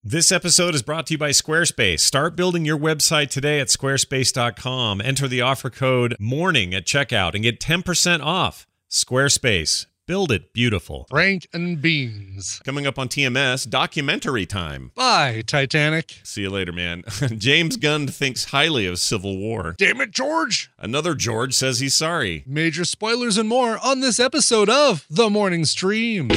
This episode is brought to you by Squarespace. Start building your website today at squarespace.com. Enter the offer code MORNING at checkout and get 10% off. Squarespace. Build it beautiful. Frank and Beans. Coming up on TMS, documentary time. Bye, Titanic. See you later, man. James Gunn thinks highly of Civil War. Damn it, George. Another George says he's sorry. Major spoilers and more on this episode of The Morning Stream.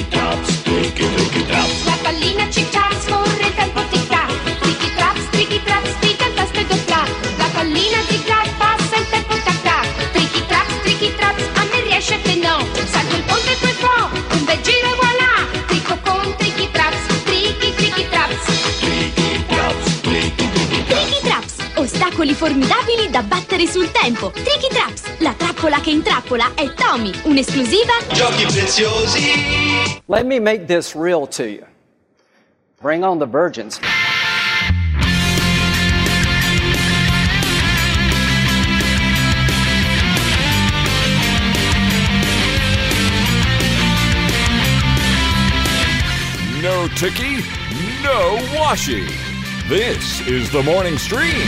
La pallina ciccia scorre il tempo tic-tac. Tricky-traps, tricky-traps, tricky-traps, tricky-traps. La pallina zig-zag passa il tempo tac-tac. Tricky-traps, tricky-traps, a me riesce che no. Salto il ponte e poi po', un bel giro e voilà. Tricco con tricky-traps, tricky-tricky-traps. Tricky-traps, tricky-tricky-traps. Ostacoli formidabili da battere sul tempo. Tricky-traps, la trappola che intrappola è Tommy, un'esclusiva. Giochi preziosi. Let me make this real to you. Bring on the virgins. No ticky, no washi. This is the Morning Stream.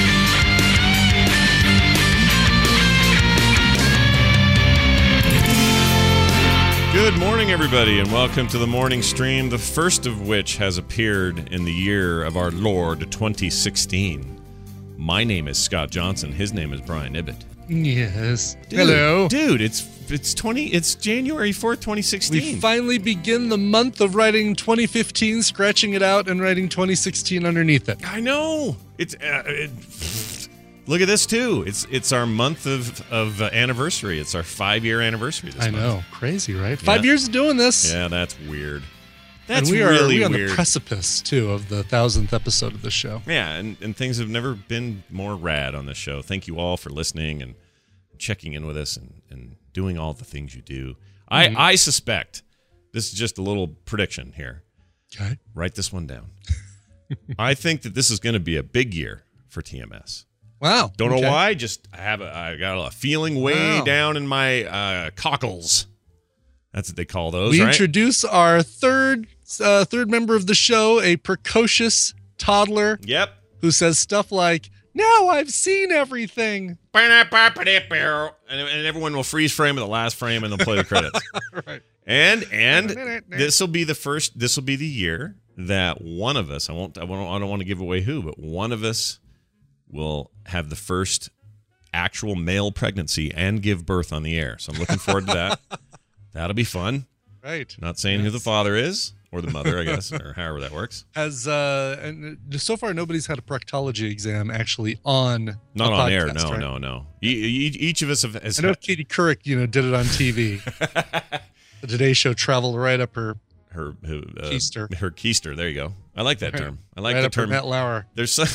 Good morning, everybody, and welcome to the Morning Stream, the first of which has appeared in the year of our Lord 2016. My name is Scott Johnson. His name is Brian Ibbett. Yes. Dude, Hello. dude. It's January 4th, 2016. We finally begin the month of writing 2015, scratching it out, and writing 2016 underneath it. I know. Look at this too. It's our month of anniversary. It's our 5-year anniversary this month. I know. Crazy, right? 5 years of doing this. Yeah, that's weird. That's and really we're on weird. the precipice, too, of the 1,000th episode of the show. Yeah, and things have never been more rad on this show. Thank you all for listening and checking in with us and doing all the things you do. Mm-hmm. I suspect, this is just a little prediction here. Okay. Write this one down. I think that this is going to be a big year for TMS. Wow. Don't know why. Just I got a feeling way down in my cockles. That's what they call those. We right? introduce our third member of the show, a precocious toddler. Yep. Who says stuff like, "Now I've seen everything." And everyone will freeze frame at the last frame, and they'll play the credits. Right. And this will be the year that one of us. I don't want to give away who, but one of us will have the first actual male pregnancy and give birth on the air. So I'm looking forward to that. That'll be fun. Right. Not saying who the father is or the mother, I guess, or however that works. And so far nobody's had a proctology exam actually on not a on podcast, air. right? No. Each of us has. I know Katie Couric, did it on TV. The Today Show traveled right up her keister. Her keister. There you go. I like that term. I like right the up term. Her Matt Lauer. There's some.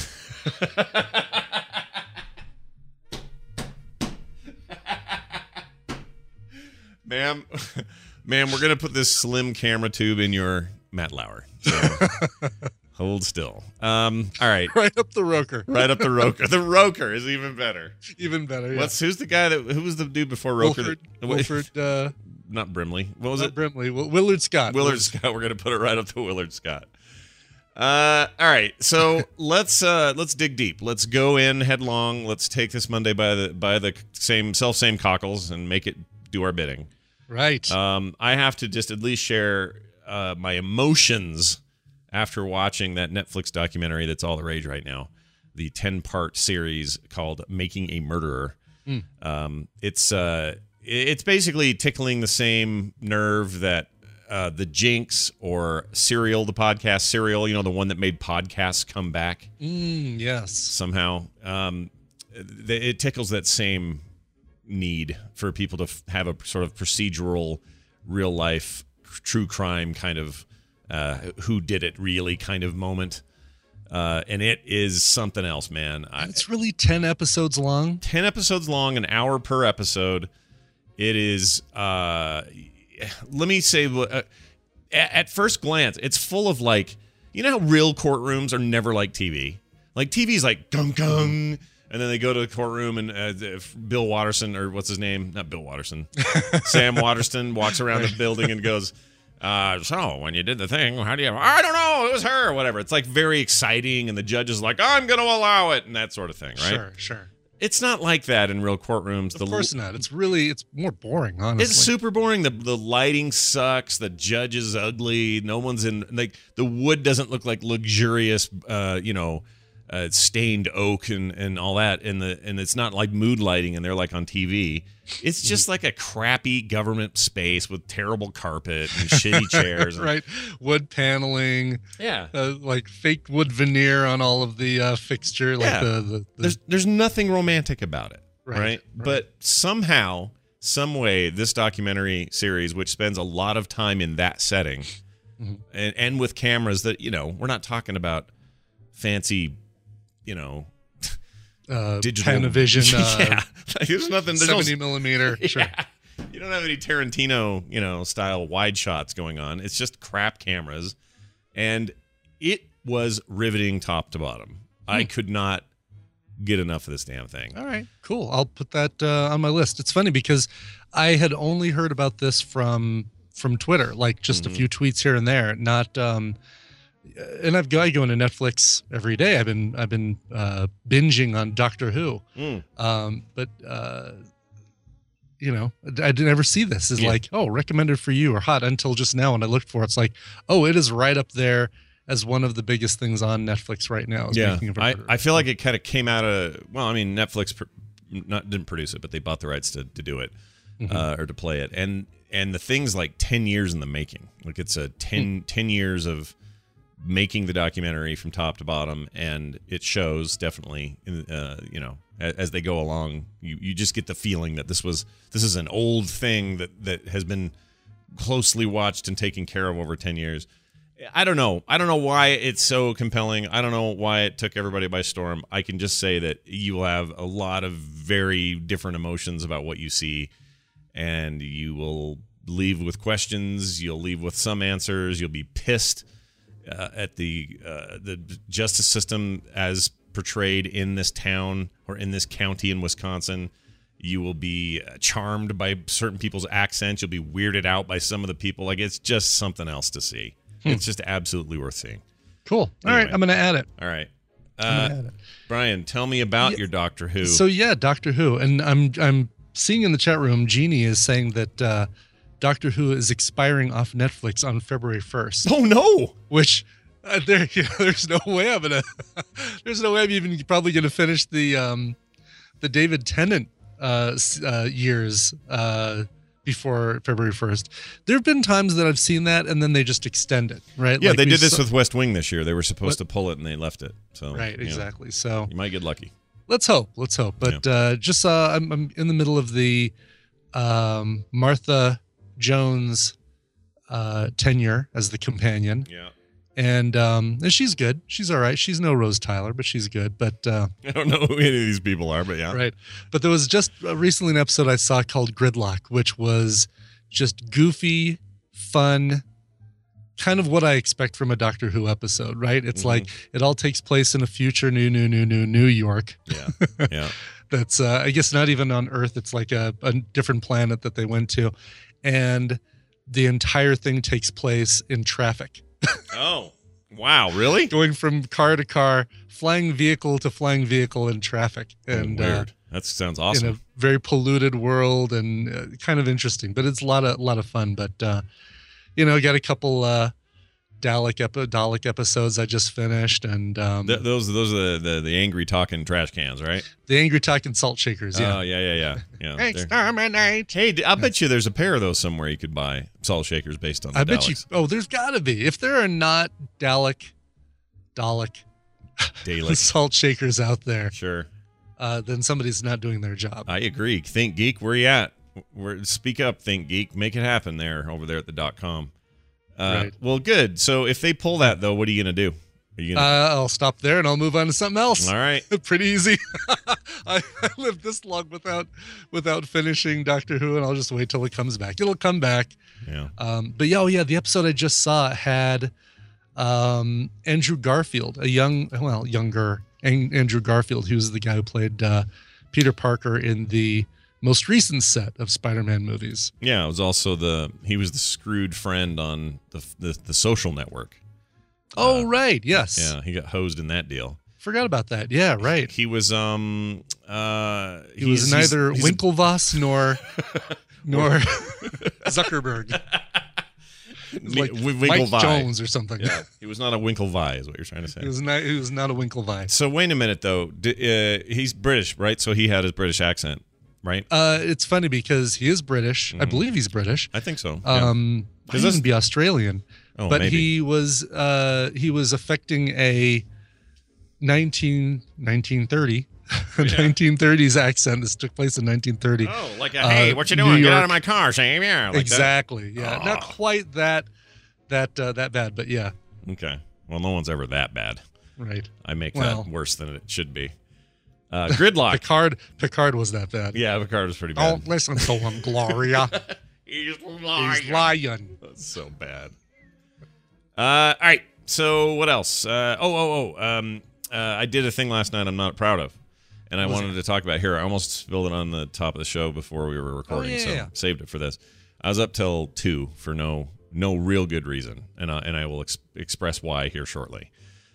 Ma'am, we're going to put this slim camera tube in your Matt Lauer. So hold still. All right. Right up the roker. Right up the roker. The roker is even better. Even better, yeah. Who's the guy who was the dude before roker? Wilford not Brimley. What was it? Brimley. Willard Scott. Willard Scott. We're going to put it right up to Willard Scott. All right. So let's dig deep. Let's go in headlong. Let's take this Monday by the same cockles and make it do our bidding. Right. I have to just at least share my emotions after watching that Netflix documentary that's all the rage right now, the 10-part series called Making a Murderer. It's basically tickling the same nerve that the Jinx or Serial, the podcast Serial, the one that made podcasts come back. Yes. Somehow. It tickles that same need for people to have a sort of procedural, real life, true crime kind of who did it really kind of moment. And it is something else, man. It's really 10 episodes long. 10 episodes long, an hour per episode. It is, let me say, at first glance, it's full of how real courtrooms are never like TV. Like TV's like gung gung. And then they go to the courtroom, and Bill Watterson, or what's his name? Not Bill Watterson. Sam Waterston walks around the building and goes, So when you did the thing, how do you? I don't know. It was her, or whatever. It's like very exciting, and the judge is like, I'm going to allow it, and that sort of thing, right? Sure. It's not like that in real courtrooms. Of course not. It's more boring, honestly. It's super boring. The lighting sucks. The judge is ugly. No one's in, like, the wood doesn't look like luxurious, stained oak and all that. And it's not like mood lighting and they're like on TV. It's just like a crappy government space with terrible carpet and shitty chairs. Right. Wood paneling. Yeah. Like fake wood veneer on all of the fixture. Like the There's nothing romantic about it. Right. But somehow, some way, this documentary series, which spends a lot of time in that setting and with cameras that, we're not talking about fancy, digital Panavision. There's nothing. 70 millimeter. Sure. Yeah. You don't have any Tarantino, style wide shots going on. It's just crap cameras, and it was riveting top to bottom. I could not get enough of this damn thing. All right, cool. I'll put that on my list. It's funny because I had only heard about this from Twitter, like just a few tweets here and there, not. And I go into Netflix every day. I've been binging on Doctor Who, but I didn't ever see this as like, oh, recommended for you or hot until just now when I looked for it. It's like, oh, it is right up there as one of the biggest things on Netflix right now. Yeah, I feel like it kind of came out of Netflix didn't produce it, but they bought the rights to do it or to play it, and the thing's like 10 years in the making. Like it's a 10 years of making the documentary from top to bottom, and it shows definitely as they go along. You just get the feeling that this is an old thing that has been closely watched and taken care of over 10 years. I don't know why it's so compelling. I don't know why it took everybody by storm. I can just say that you will have a lot of very different emotions about what you see, and you will leave with questions, you'll leave with some answers, you'll be pissed at the justice system as portrayed in this town or in this county in Wisconsin. You will be charmed by certain people's accents. You'll be weirded out by some of the people. Like, it's just something else to see. It's just absolutely worth seeing. Cool. All right, I'm going to add it. All right. Brian, tell me about your Doctor Who. So Doctor Who, and I'm seeing in the chat room, Jeannie is saying that Doctor Who is expiring off Netflix on February 1st. Oh no! Which there's no way I'm even probably gonna finish the David Tennant years before February 1st. There have been times that I've seen that and then they just extend it, right? Yeah, like they did this with West Wing this year. They were supposed to pull it and they left it. So right, exactly. So you might get lucky. Let's hope. But I'm in the middle of the Martha Jones tenure as the companion. Yeah. And she's good. She's all right. She's no Rose Tyler, but she's good. But I don't know who any of these people are, but yeah. Right. But there was just recently an episode I saw called Gridlock, which was just goofy, fun, kind of what I expect from a Doctor Who episode, right? It's like it all takes place in a future New York. Yeah. Yeah. That's I guess not even on Earth. It's like a different planet that they went to. And the entire thing takes place in traffic. Oh, wow. Really? Going from car to car, flying vehicle to flying vehicle in traffic. And weird. That sounds awesome. In a very polluted world and kind of interesting, but it's a lot of fun. But, got a couple Dalek episodes I just finished, and those are the angry talking trash cans, right? The angry talking salt shakers. Yeah. Oh yeah. Exterminate. Hey, I bet you there's a pair of those somewhere you could buy, salt shakers based on the Daleks. Bet you. Oh, there's got to be. If there are not Dalek salt shakers out there, sure, then somebody's not doing their job. I agree. Think Geek, where you at? Speak up, Think Geek. Make it happen over there at the .com. Right. Well, good. So if they pull that, though, what are you going to do? I'll stop there and I'll move on to something else. All right. Pretty easy. I lived this long without finishing Doctor Who, and I'll just wait till it comes back. It'll come back. Yeah. The episode I just saw had Andrew Garfield, younger Andrew Garfield, who's the guy who played Peter Parker in the most recent set of Spider-Man movies. Yeah, it was also he was the screwed friend on the Social Network. Oh, right. Yes. Yeah, he got hosed in that deal. Forgot about that. Yeah, right. He was He was neither Winklevoss nor Zuckerberg. Like Mike Winklevi. Jones or something. Yeah, he was not a Winklevi, is what you're trying to say. He was not a Winklevi. So wait a minute, though. He's British, right? So he had his British accent, right? It's funny because he is British. I believe he's British. I think so. Might even be Australian. Oh, but maybe. he was affecting a 1930 1930s accent. This took place in 1930. Oh, like hey, what you doing? Get out of my car, Sam. Yeah, like exactly. That. Yeah, Oh. not quite that bad, but yeah. Okay. Well, no one's ever that bad. Right. I make Well. that worse than it should be. Gridlock. Picard was that bad. Yeah, Picard was pretty bad. Don't listen to him, Gloria. He's lying. He's lying. That's so bad. All right. So what else? I did a thing last night I'm not proud of, and I wanted to talk about here. I almost spilled it on the top of the show before we were recording, so saved it for this. I was up till 2 for no real good reason, and I will express why here shortly.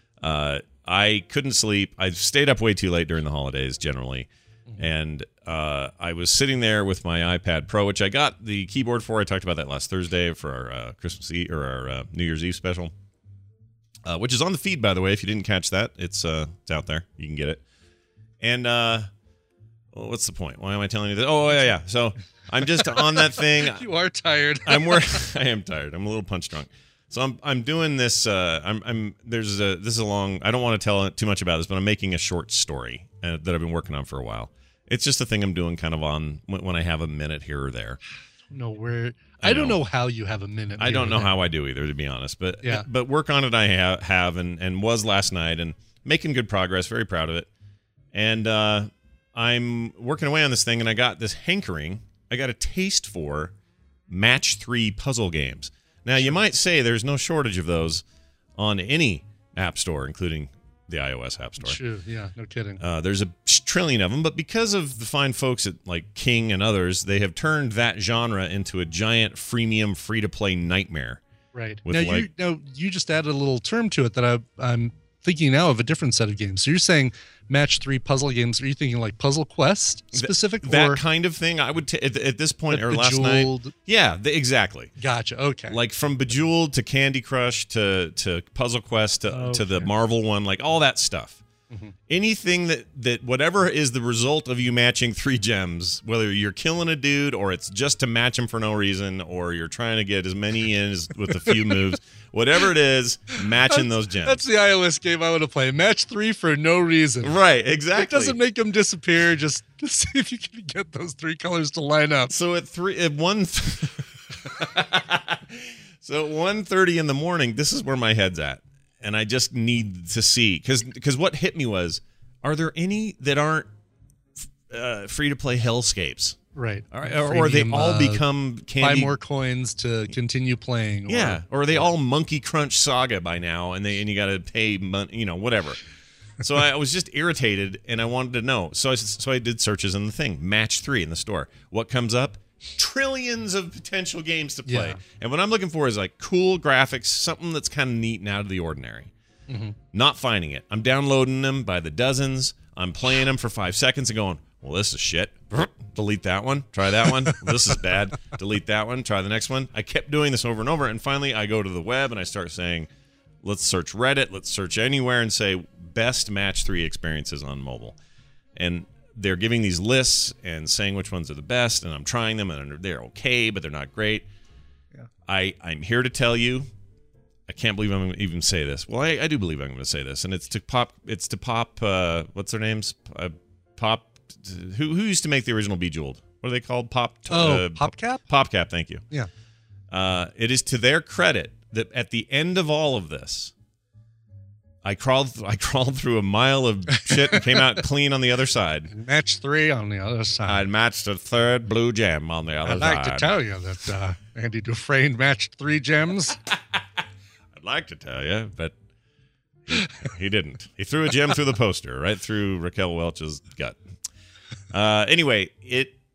I couldn't sleep. I stayed up way too late during the holidays generally, and I was sitting there with my iPad Pro, which I got the keyboard for. I talked about that last Thursday for our Christmas Eve or our New Year's Eve special, which is on the feed, by the way. If you didn't catch that, it's out there. You can get it. And what's the point? Why am I telling you this? Oh yeah. So I'm just on that thing. You are tired. I am tired. I'm a little punch drunk. So I'm doing this. This is a long. I don't want to tell too much about this, but I'm making a short story that I've been working on for a while. It's just a thing I'm doing kind of on when I have a minute here or there. I don't know how you have a minute. I don't know how I do either, to be honest. But yeah. But work on it I have and was last night and making good progress. Very proud of it. And I'm working away on this thing, and I got this hankering. I got a taste for match 3 puzzle games. Now, you might say there's no shortage of those on any app store, including the iOS app store. True, yeah, no kidding. There's a trillion of them, but because of the fine folks at like King and others, they have turned that genre into a giant freemium, free-to-play nightmare. Right. With Now, you just added a little term to it that I'm thinking now of a different set of games. So you're saying match 3 puzzle games. Are you thinking like Puzzle Quest specific? That kind of thing, I would at this point like or last Bejeweled. night. Yeah, exactly. Gotcha. Okay. Like from Bejeweled to Candy Crush to Puzzle Quest to the Marvel one, like all that stuff. Mm-hmm. Anything that whatever is the result of you matching 3 gems, whether you're killing a dude or it's just to match him for no reason, or you're trying to get as many in with a few moves, whatever it is, matching those gems. That's the iOS game I want to play. Match 3 for no reason. Right, exactly. It doesn't make them disappear. Just to see if you can get those 3 colors to line up. So at 1:30 in the morning, this is where my head's at. And I just need to see, because what hit me was, are there any that aren't free-to-play hellscapes? Right. Or they all become candy. Buy more coins to continue playing. Or are they all Monkey Crunch Saga by now, and you got to pay money, whatever. So I was just irritated, and I wanted to know. So I did searches in the thing, match 3 in the store. What comes up? Trillions of potential games to play. Yeah. And what I'm looking for is like cool graphics, something that's kind of neat and out of the ordinary. Mm-hmm. Not finding it. I'm downloading them by the dozens. I'm playing them for 5 seconds and going, well, this is shit. Delete that one. Try that one. This is bad. Delete that one. Try the next one. I kept doing this over and over. And finally, I go to the web and I start saying, let's search Reddit. Let's search anywhere and say best match 3 experiences on mobile. And they're giving these lists and saying which ones are the best, and I'm trying them, and they're okay, but they're not great. Yeah. I'm here to tell you, I can't believe I'm going to even say this. Well, I do believe I'm going to say this, and it's to pop. What's their names? Pop. Who used to make the original Bejeweled? What are they called? PopCap. PopCap. Thank you. Yeah. It is to their credit that at the end of all of this, I crawled through a mile of shit and came out clean on the other side. Match 3 on the other side. I matched a 3rd blue gem on the other side. I'd like to tell you that Andy Dufresne matched 3 gems. I'd like to tell you, but he didn't. He threw a gem through the poster, right through Raquel Welch's gut. Anyway,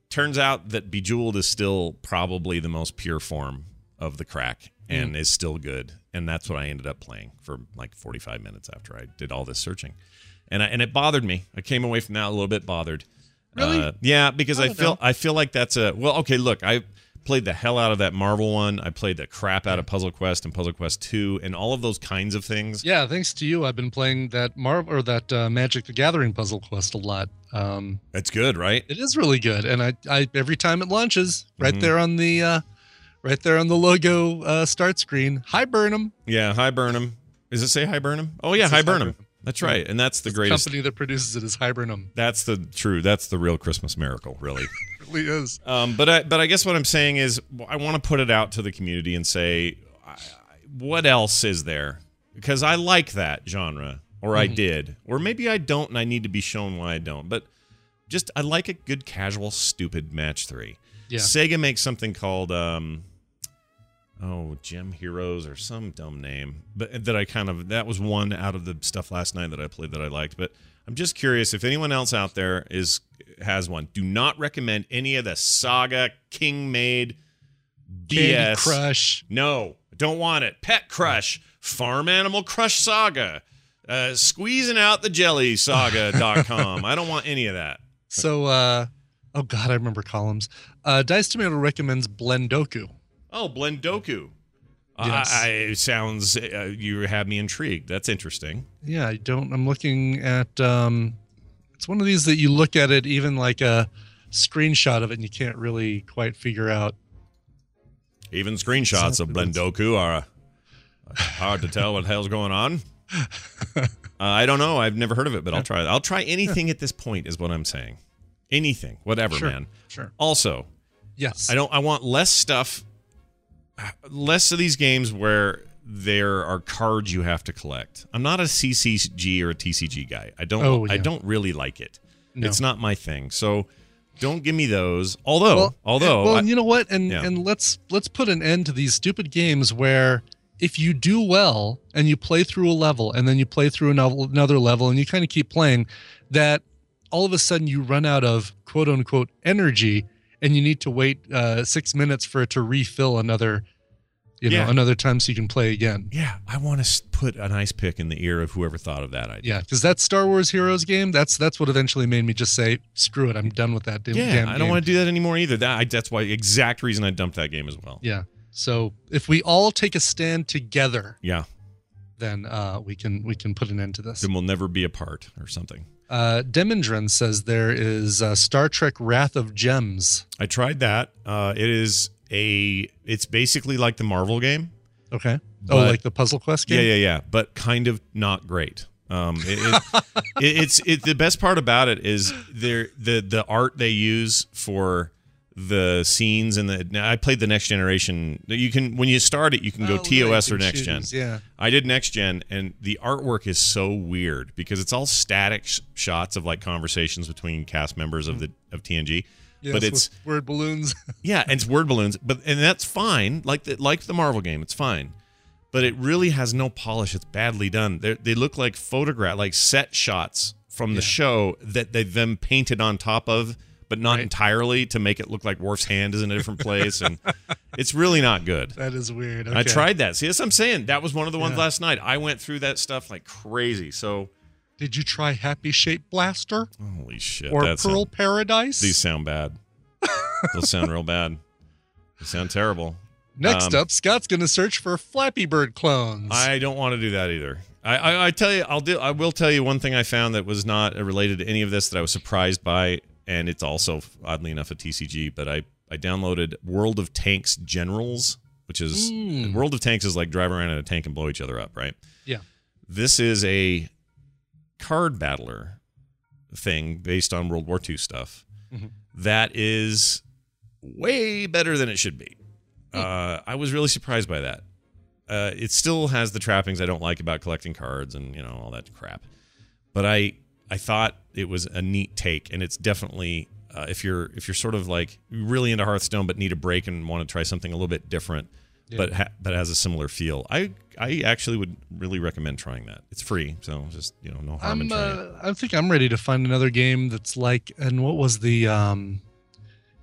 turns out that Bejeweled is still probably the most pure form of the crack and is still good. And that's what I ended up playing for like 45 minutes after I did all this searching. And it bothered me. I came away from that a little bit bothered. Really? Yeah, because I know. feel like that's okay, look, I played the hell out of that Marvel one. I played the crap out of Puzzle Quest and Puzzle Quest 2 and all of those kinds of things. Yeah, thanks to you, I've been playing that Magic the Gathering Puzzle Quest a lot. That's good, right? It is really good, and I every time it launches, right there on the logo start screen. Hi Burnham. Yeah, Hi Burnham. Does it say Hi Burnham? Oh yeah, Hi Burnham. That's right, and that's the greatest company that produces it is Hi Burnham. That's the real Christmas miracle, really. It really is. But I guess what I'm saying is I want to put it out to the community and say, what else is there? Because I like that genre, or I did, or maybe I don't, and I need to be shown why I don't. But just I like a good, casual, stupid match 3. Yeah. Sega makes something called Gem Heroes or some dumb name, but that was one out of the stuff last night that I played that I liked. But I'm just curious if anyone else out there has one. Do not recommend any of the Saga King made BS. Candy Crush. No, don't want it. Pet Crush, Farm Animal Crush Saga, squeezing out the jelly saga.com. I don't want any of that. So, oh God, I remember columns. Dice Tomato recommends Blendoku. Oh, Blendoku. Yes. It sounds, you have me intrigued. That's interesting. Yeah, I'm looking at, it's one of these that you look at it, even like a screenshot of it, and you can't really quite figure out. Even screenshots of Blendoku are hard to tell what the hell's going on. I don't know. I've never heard of it, but I'll try it. I'll try anything at this point is what I'm saying. Anything. Whatever, man. Sure. Also, yes. I want less stuff, less of these games where there are cards you have to collect. I'm not a CCG or a TCG guy. I don't really like it. No. It's not my thing. So don't give me those. Although you know what? And let's put an end to these stupid games where if you do well and you play through a level and then you play through another level and you kind of keep playing, that all of a sudden you run out of quote unquote energy and you need to wait 6 minutes for it to refill another time so you can play again. Yeah, I want to put an ice pick in the ear of whoever thought of that idea. Yeah, because that Star Wars Heroes game, that's what eventually made me just say, screw it, I'm done with that damn game. I don't want to do that anymore either. That's why exact reason I dumped that game as well. Yeah. So if we all take a stand together, then we can put an end to this. Then we'll never be apart or something. Demindran says there is Star Trek Wrath of Gems. I tried that. It's basically like the Marvel game. Okay. Like the Puzzle Quest game? Yeah. But kind of not great. The best part about it is the art they use for the scenes and I played the Next Generation. You can, when you start it, you can go TOS or Next Gen. Yeah. I did Next Gen, and the artwork is so weird because it's all static shots of like conversations between cast members of TNG. Yes, but it's word balloons. Yeah, and it's word balloons, and that's fine. Like the Marvel game, it's fine. But it really has no polish. It's badly done. They look like like set shots from the show that they've then painted on top of, but not entirely, to make it look like Worf's hand is in a different place, and it's really not good. That is weird. Okay. I tried that. See, that's what I'm saying. That was one of the ones last night. I went through that stuff like crazy. So, did you try Happy Shape Blaster? Holy shit! Or Pearl Paradise? These sound bad. Those sound real bad. They sound terrible. Next up, Scott's going to search for Flappy Bird clones. I don't want to do that either. I tell you, I will tell you one thing I found that was not related to any of this that I was surprised by. And it's also, oddly enough, a TCG, but I downloaded World of Tanks Generals, which is World of Tanks is like drive around in a tank and blow each other up, right? Yeah. This is a card battler thing based on World War II stuff that is way better than it should be. I was really surprised by that. It still has the trappings I don't like about collecting cards and all that crap, but I thought it was a neat take, and it's definitely if you're sort of like really into Hearthstone but need a break and want to try something a little bit different, but has a similar feel. I actually would really recommend trying that. It's free, so just no harm in trying it. I think I'm ready to find another game that's like, and what was the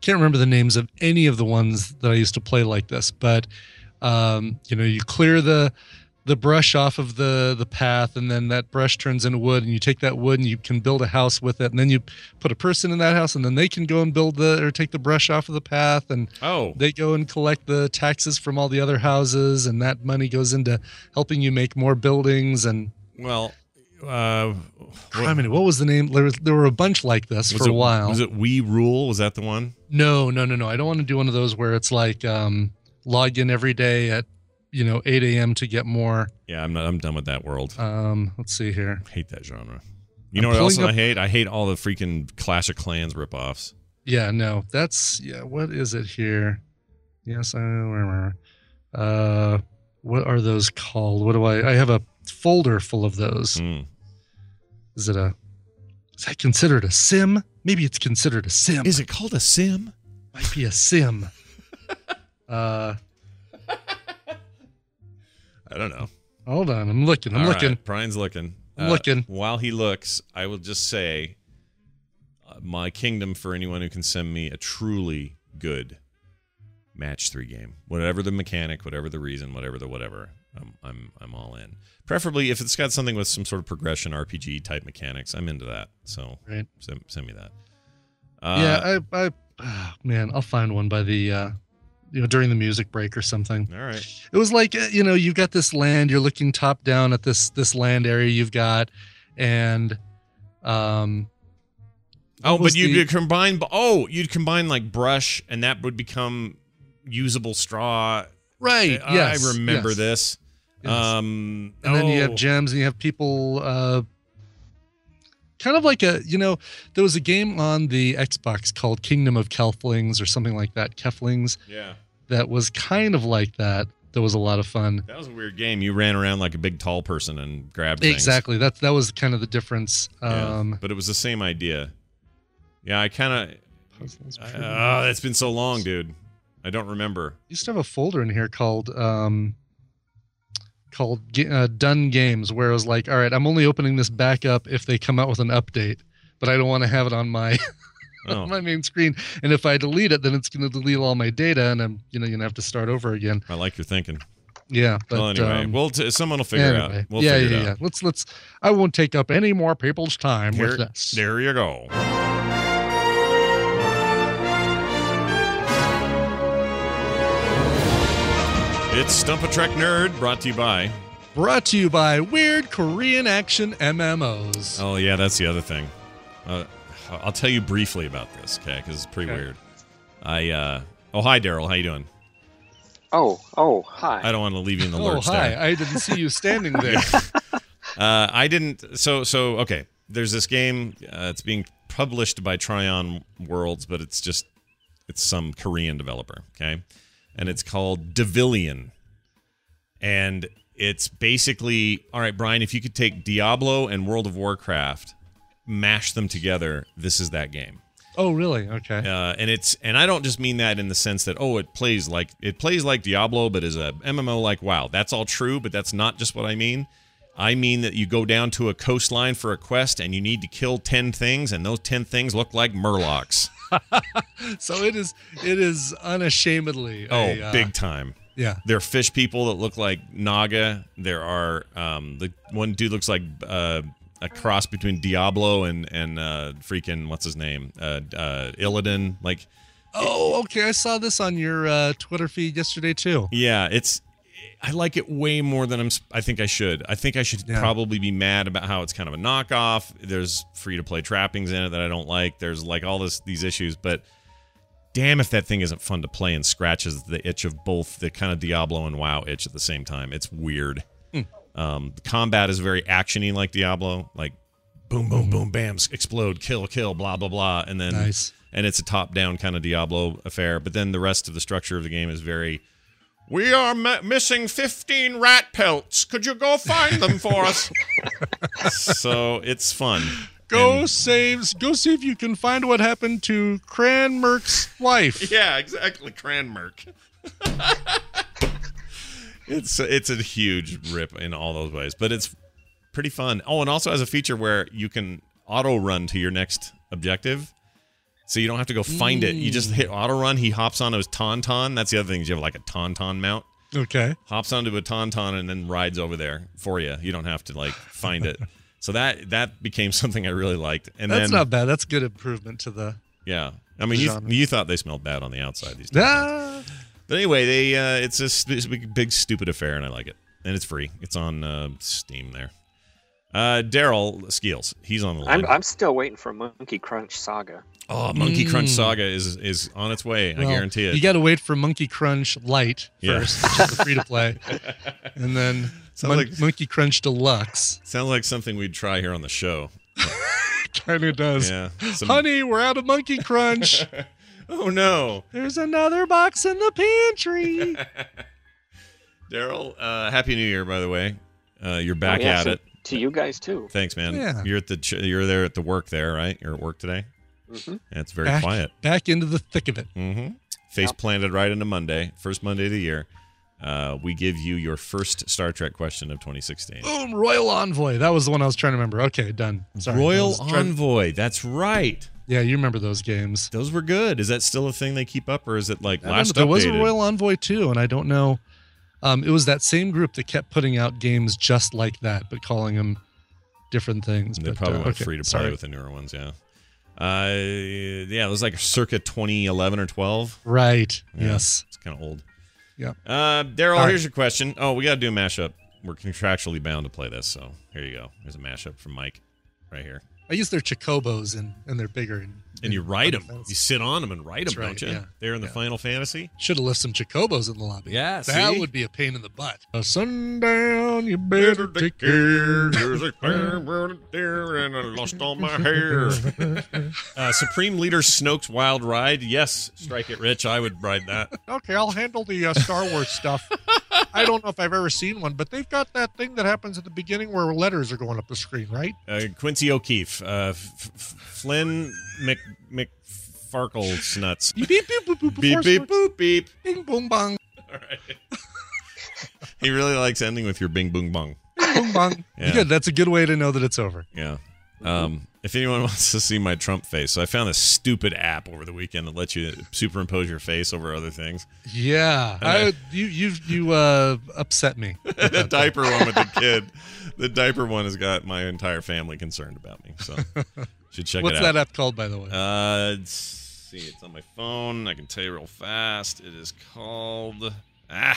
can't remember the names of any of the ones that I used to play like this, but you clear the brush off of the path, and then that brush turns into wood, and you take that wood and you can build a house with it, and then you put a person in that house, and then they can go and take the brush off of the path, and they go and collect the taxes from all the other houses, and that money goes into helping you make more buildings. And well, I mean, what was the name? There were a bunch like this for a while. Was it We Rule? Was that the one? No. I don't want to do one of those where it's like log in every day at 8 a.m. to get more. Yeah, I'm done with that world. Let's see here. I hate that genre. You know what else I hate? I hate all the freaking Clash of Clans ripoffs. Yeah, no, what is it here? Yes, I remember. What are those called? I have a folder full of those. Is that considered a sim? Maybe it's considered a sim. Is it called a sim? Might be a sim. I don't know. Hold on, I'm looking. Right, Brian's looking. I'm looking. While he looks, I will just say, my kingdom for anyone who can send me a truly good match 3 game. Whatever the mechanic, whatever the reason, whatever the whatever, I'm all in. Preferably if it's got something with some sort of progression RPG type mechanics, I'm into that. So send me that. Man, I'll find one by the during the music break or something. All right. It was like, you've got this land, you're looking top down at this land area you've got, and you'd combine like brush, and that would become usable straw. Right. Yes. I remember this. Yes. And then you have gems, and you have people kind of like there was a game on the Xbox called Kingdom of Kelflings or something like that. Keflings. Yeah. That was kind of like that. That was a lot of fun. That was a weird game. You ran around like a big tall person and grabbed things. Exactly. That was kind of the difference. But it was the same idea. Yeah, I kind of... it's been so long, dude. I don't remember. I used to have a folder in here called Done Games, where it was like, all right, I'm only opening this back up if they come out with an update, but I don't want to have it on my on my main screen. And if I delete it, then it's going to delete all my data, and I'm going to have to start over again. I like your thinking. Yeah, but anyway, someone will figure it out. We'll figure it out. Let's. I won't take up any more people's time with this. There you go. It's Stump a Trek Nerd, brought to you by Weird Korean Action MMOs. Oh yeah, that's the other thing. I'll tell you briefly about this, okay? Because it's pretty weird. Hi Daryl, how you doing? Oh, hi. I don't want to leave you in the lurch. Hi. there. I didn't see you standing there. I didn't. So okay. There's this game. It's being published by Tryon Worlds, but it's some Korean developer. Okay, and it's called Devilian, and it's basically, all right, Brian. If you could take Diablo and World of Warcraft, mash them together, this is that game. Oh, really? Okay. And I don't just mean that in the sense that it plays like Diablo, but is a MMO like WoW. That's all true, but that's not just what I mean. I mean that you go down to a coastline for a quest, and you need to kill 10 things, and those 10 things look like murlocs. So it is unashamedly big time. Yeah. There are fish people that look like Naga. There are the one dude looks like a cross between Diablo and freaking what's his name, Illidan. Like, okay, I saw this on your Twitter feed yesterday too. Yeah, I like it way more than I think I should. I think I should probably be mad about how it's kind of a knockoff. There's free-to-play trappings in it that I don't like. There's like all these issues, but damn if that thing isn't fun to play and scratches the itch of both the kind of Diablo and WoW itch at the same time. It's weird. The combat is very actiony like Diablo, like boom, boom, boom, bam, explode, kill, blah, blah, blah, and then nice. And it's a top-down kind of Diablo affair. But then the rest of the structure of the game is very, we are missing 15 rat pelts. Could you go find them for us? So it's fun. Go see if you can find what happened to Cranmerk's wife. Yeah, exactly, Cranmerk. It's a huge rip in all those ways, but it's pretty fun. Oh, and also has a feature where you can auto run to your next objective, So you don't have to go find it. You just hit auto run. He hops onto his Tauntaun. That's the other thing. Is you have like a Tauntaun mount. Okay. Hops onto a Tauntaun and then rides over there for you. You don't have to like find it. So that became something I really liked. And That's then, not bad. That's good improvement to the. yeah. I mean, genre. you thought they smelled bad on the outside. These Tauntauns. But anyway, it's a big stupid affair, and I like it. And it's free. It's on Steam there. Daryl Skeels, he's on the line. I'm still waiting for Monkey Crunch Saga. Oh, Monkey Crunch Saga is on its way. Well, I guarantee it. You got to wait for Monkey Crunch Lite first, which is free to play, and then Monkey Crunch Deluxe. Sounds like something we'd try here on the show. Kind of does. Yeah. Honey, we're out of Monkey Crunch. Oh no! There's another box in the pantry. Daryl, Happy New Year, by the way. You're back at it. To you guys too. Thanks, man. Yeah. You're there at the work there, right? You're at work today. Mm-hmm. Yeah, it's very quiet. Back into the thick of it. Mm-hmm. Face planted right into Monday, first Monday of the year. We give you your first Star Trek question of 2016. Boom! Royal Envoy. That was the one I was trying to remember. Okay, done. Sorry. Royal Envoy. That's right. Yeah, you remember those games. Those were good. Is that still a thing they keep up, or is it like last updated? There was a Royal Envoy too, and I don't know. It was that same group that kept putting out games just like that, but calling them different things. They probably went free to play with the newer ones, yeah. It was like circa 2011 or 12. Right. Yeah, yes. It's kind of old. Yeah. Daryl, here's your question. Oh, we got to do a mashup. We're contractually bound to play this, so here you go. Here's a mashup from Mike right here. I use their Chocobos, and they're bigger. And you ride them. You sit on them and ride them, right, don't you? yeah. They're in the Final Fantasy. Should have left some Chocobos in the lobby. Yeah, that see? would be a pain in the butt. Sundown, you better take care. There's a bear there, and I lost all my hair. Supreme Leader Snoke's Wild Ride. Yes, strike it, Rich. I would ride that. Okay, I'll handle the Star Wars stuff. I don't know if I've ever seen one, but they've got that thing that happens at the beginning where letters are going up the screen, right? Quincy O'Keefe, Flynn McFarkle Snuts. Beep, beep, boop, boop, boop, Beep, beep, boop, beep. Bing, boom, bong. All right. He really likes ending with your bing, boom, bong. Bing, boom, bong. Yeah. Good. That's a good way to know that it's over. Yeah. If anyone wants to see my Trump face, so I found this stupid app over the weekend that lets you superimpose your face over other things. Yeah, you upset me. The diaper one with the kid. The diaper one has got my entire family concerned about me. So should check it out. What's that app called, by the way? Let's see. It's on my phone. I can tell you real fast. It is called it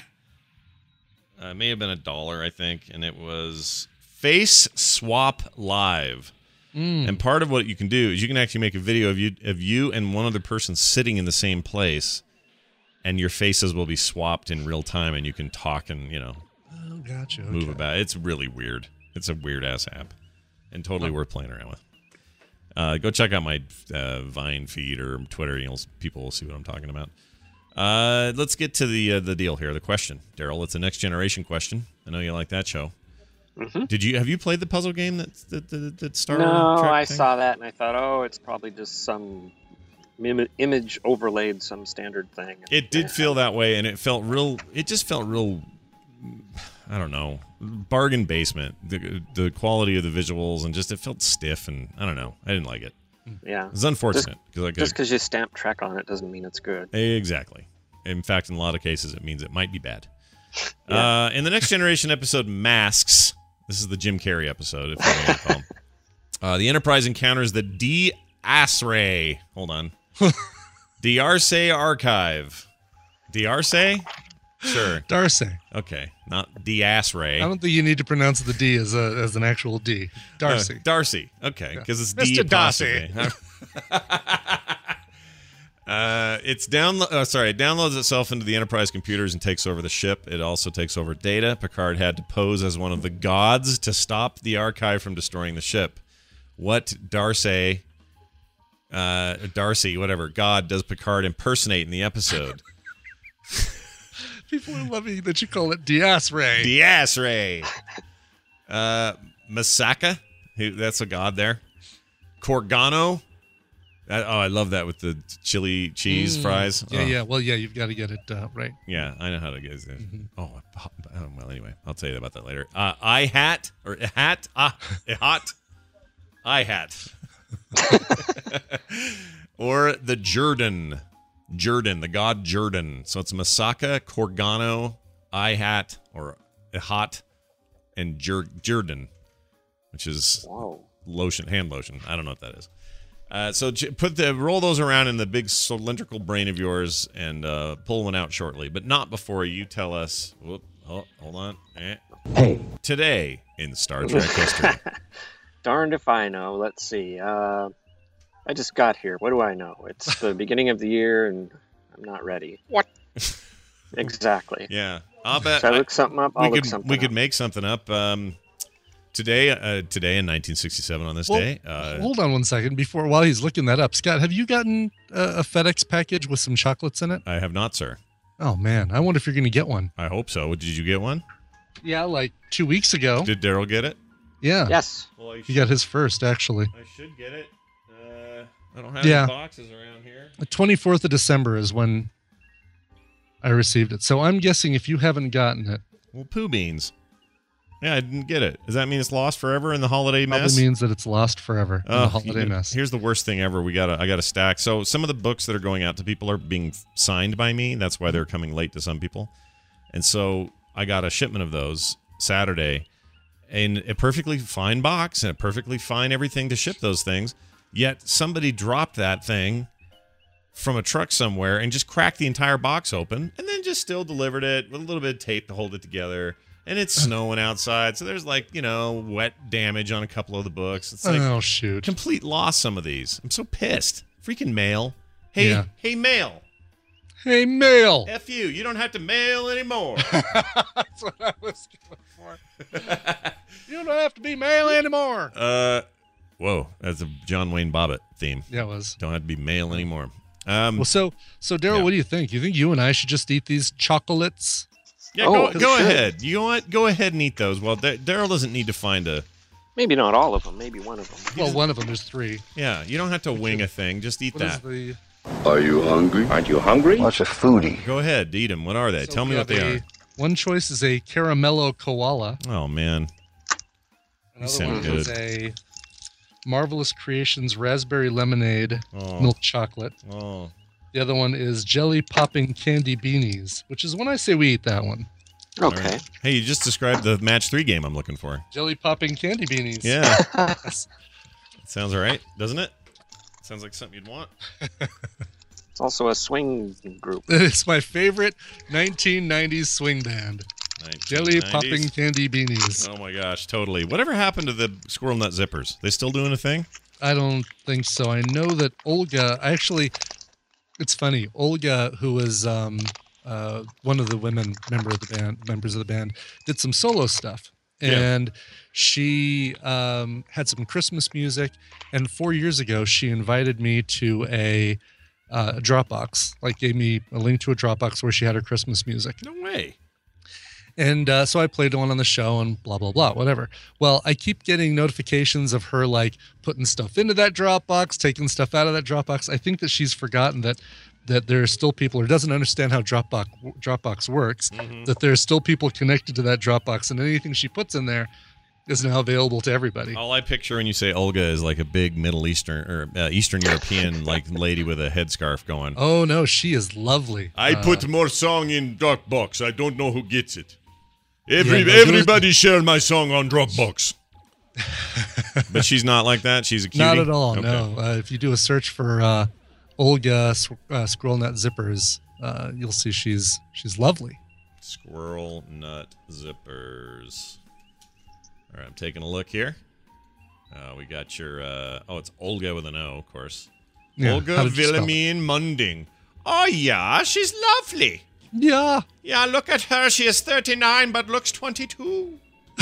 may have been $1, I think, and it was Face Swap Live. And part of what you can do is you can actually make a video of you and one other person sitting in the same place, and your faces will be swapped in real time, and you can talk and Gotcha. move Okay. about. It's really weird. It's a weird ass app, and totally worth playing around with. Go check out my Vine feed or Twitter. People will see what I'm talking about. Let's get to the deal here. The question, Daryl. It's a next generation question. I know you like that show. Mm-hmm. Have you played the puzzle game that Star Trek No, I thing? saw that and I thought, oh, it's probably just some image overlaid, some standard thing. It did feel that way, and it felt real. It just felt real. I don't know, bargain basement. The quality of the visuals and just it felt stiff, and I don't know. I didn't like it. Yeah, It's unfortunate just because you stamp Trek on it doesn't mean it's good. Exactly. In fact, in a lot of cases, it means it might be bad. Yeah. In the Next Generation episode Masks, this is the Jim Carrey episode, if you want to call him. The Enterprise encounters the D'Arce. Hold on. D'Arce Archive. D'Arce? Sure. Darcy. Okay. Not D'Arce. I don't think you need to pronounce the D as an actual D. Darcy. Darcy. Okay. Because it's Mr. D Darcy. It downloads itself into the Enterprise computers and takes over the ship. It also takes over Data. Picard had to pose as one of the gods to stop the archive from destroying the ship. What Darcy, whatever god, does Picard impersonate in the episode? People are loving that you call it Diaz Ray. Diaz Ray. Masaka, that's a god there. Corgano. I love that with the chili cheese fries. Yeah. Well, yeah, you've got to get it right. Yeah, I know how to get it. Well, anyway, I'll tell you about that later. I-Hat. Or the Jordan, the god Jordan. So it's Masaka, Corgano, Ihat, or Ihat, and Jordan, which is lotion, hand lotion. I don't know what that is. So roll those around in the big cylindrical brain of yours and pull one out shortly, but not before you tell us. Hold on. Hey. Today in Star Trek history. Darned if I know. Let's see. I just got here. What do I know? It's the beginning of the year, and I'm not ready. What? Exactly. Yeah. I'll bet. Should I look something up? I'll look something we up. could make something up. Today in 1967 on this day. Hold on one second while he's looking that up. Scott, have you gotten a FedEx package with some chocolates in it? I have not, sir. Oh, man. I wonder if you're going to get one. I hope so. Did you get one? Yeah, like 2 weeks ago. Did Daryl get it? Yeah. Yes. Well, he got his first, actually. I should get it. I don't have any boxes around here. The 24th of December is when I received it. So I'm guessing if you haven't gotten it. Well, poo beans. Yeah, I didn't get it. Does that mean it's lost forever in the holiday mess? Probably means that it's lost forever in the holiday mess. Here's the worst thing ever. I got a stack. So some of the books that are going out to people are being signed by me. That's why they're coming late to some people. And so I got a shipment of those Saturday in a perfectly fine box and a perfectly fine everything to ship those things. Yet somebody dropped that thing from a truck somewhere and just cracked the entire box open and then just still delivered it with a little bit of tape to hold it together. And it's snowing outside, so there's wet damage on a couple of the books. It's like oh shoot, complete loss. Some of these, I'm so pissed. Freaking mail. Hey mail. Hey mail. F you. You don't have to mail anymore. That's what I was going for. You don't have to be mail anymore. Whoa, that's a John Wayne Bobbitt theme. Yeah, it was. Don't have to be mail anymore. Well, so Daryl, what do you think? You think you and I should just eat these chocolates? Yeah, go ahead. You know what? Go ahead and eat those. Well, Daryl doesn't need to find a... Maybe not all of them. Maybe one of them. Well, one of them. There's 3. Yeah, you don't have to wing a thing. Just eat that. Are you hungry? Aren't you hungry? What's a foodie? Go ahead. Eat them. What are they? Tell me what they are. One choice is a caramello koala. Oh, man. Another one is a Marvelous Creations raspberry lemonade milk chocolate. Oh. The other one is jelly popping candy beanies, which is when I say we eat that one. Okay. Right. Hey, you just described the match 3 game I'm looking for. Jelly popping candy beanies. Yeah. Sounds all right, doesn't it? Sounds like something you'd want. It's also a swing group. It's my favorite 1990s swing band. 1990s. Jelly popping candy beanies. Oh my gosh, totally. Whatever happened to the Squirrel Nut Zippers? They still doing a thing? I don't think so. I know that Olga, it's funny. Olga, who was one of the members of the band, did some solo stuff. And she had some Christmas music. And 4 years ago, she invited me to a Dropbox, gave me a link to a Dropbox where she had her Christmas music. No way. And so I played one on the show and blah, blah, blah, whatever. Well, I keep getting notifications of her putting stuff into that Dropbox, taking stuff out of that Dropbox. I think that she's forgotten that there are still people, or doesn't understand how Dropbox works, that there are still people connected to that Dropbox, and anything she puts in there is now available to everybody. All I picture when you say Olga is like a big Middle Eastern or Eastern European lady with a headscarf going. Oh, no, she is lovely. I put more song in Dropbox. I don't know who gets it. Everybody share my song on Dropbox. But she's not like that? She's a cutie? Not at all, okay. No. If you do a search for Olga Squirrel Nut Zippers, you'll see she's lovely. Squirrel Nut Zippers. All right, I'm taking a look here. We got your... it's Olga with an O, of course. Yeah, Olga Wilhelmine Munding. Oh, yeah, she's lovely. Yeah. Yeah, look at her. She is 39 but looks 22.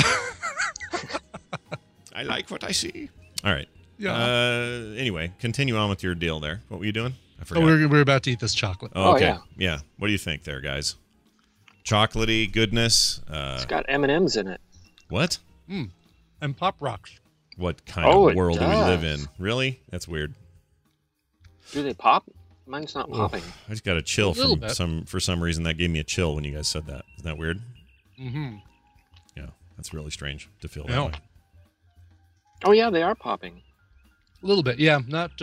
I like what I see. All right. Yeah. Anyway, continue on with your deal there. What were you doing? I forgot. We're about to eat this chocolate. Oh, okay. Yeah. What do you think there, guys? Chocolatey goodness. It's got M&Ms in it. What? And Pop Rocks. What kind of world do we live in? Really? That's weird. Do they pop? Mine's not popping. I just got a chill for some reason. That gave me a chill when you guys said that. Isn't that weird? Mm-hmm. Yeah, that's really strange to feel that way. Oh, yeah, they are popping. A little bit, yeah. Not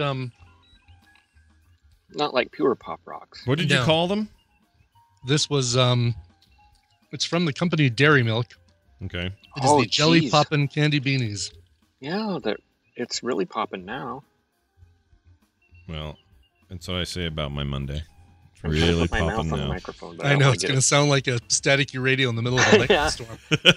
Not like pure pop rocks. What did you No. call them? This was it's from the company Dairy Milk. Okay. It is the Jelly Poppin' Candy Beanies. Yeah, it's really popping now. Well, that's what I say about my Monday. It's I'm trying to really put my mouth popping on the now. microphone. But I don't know wanna it's get going to it. sound like a staticky radio in the middle of a lightning Yeah. storm.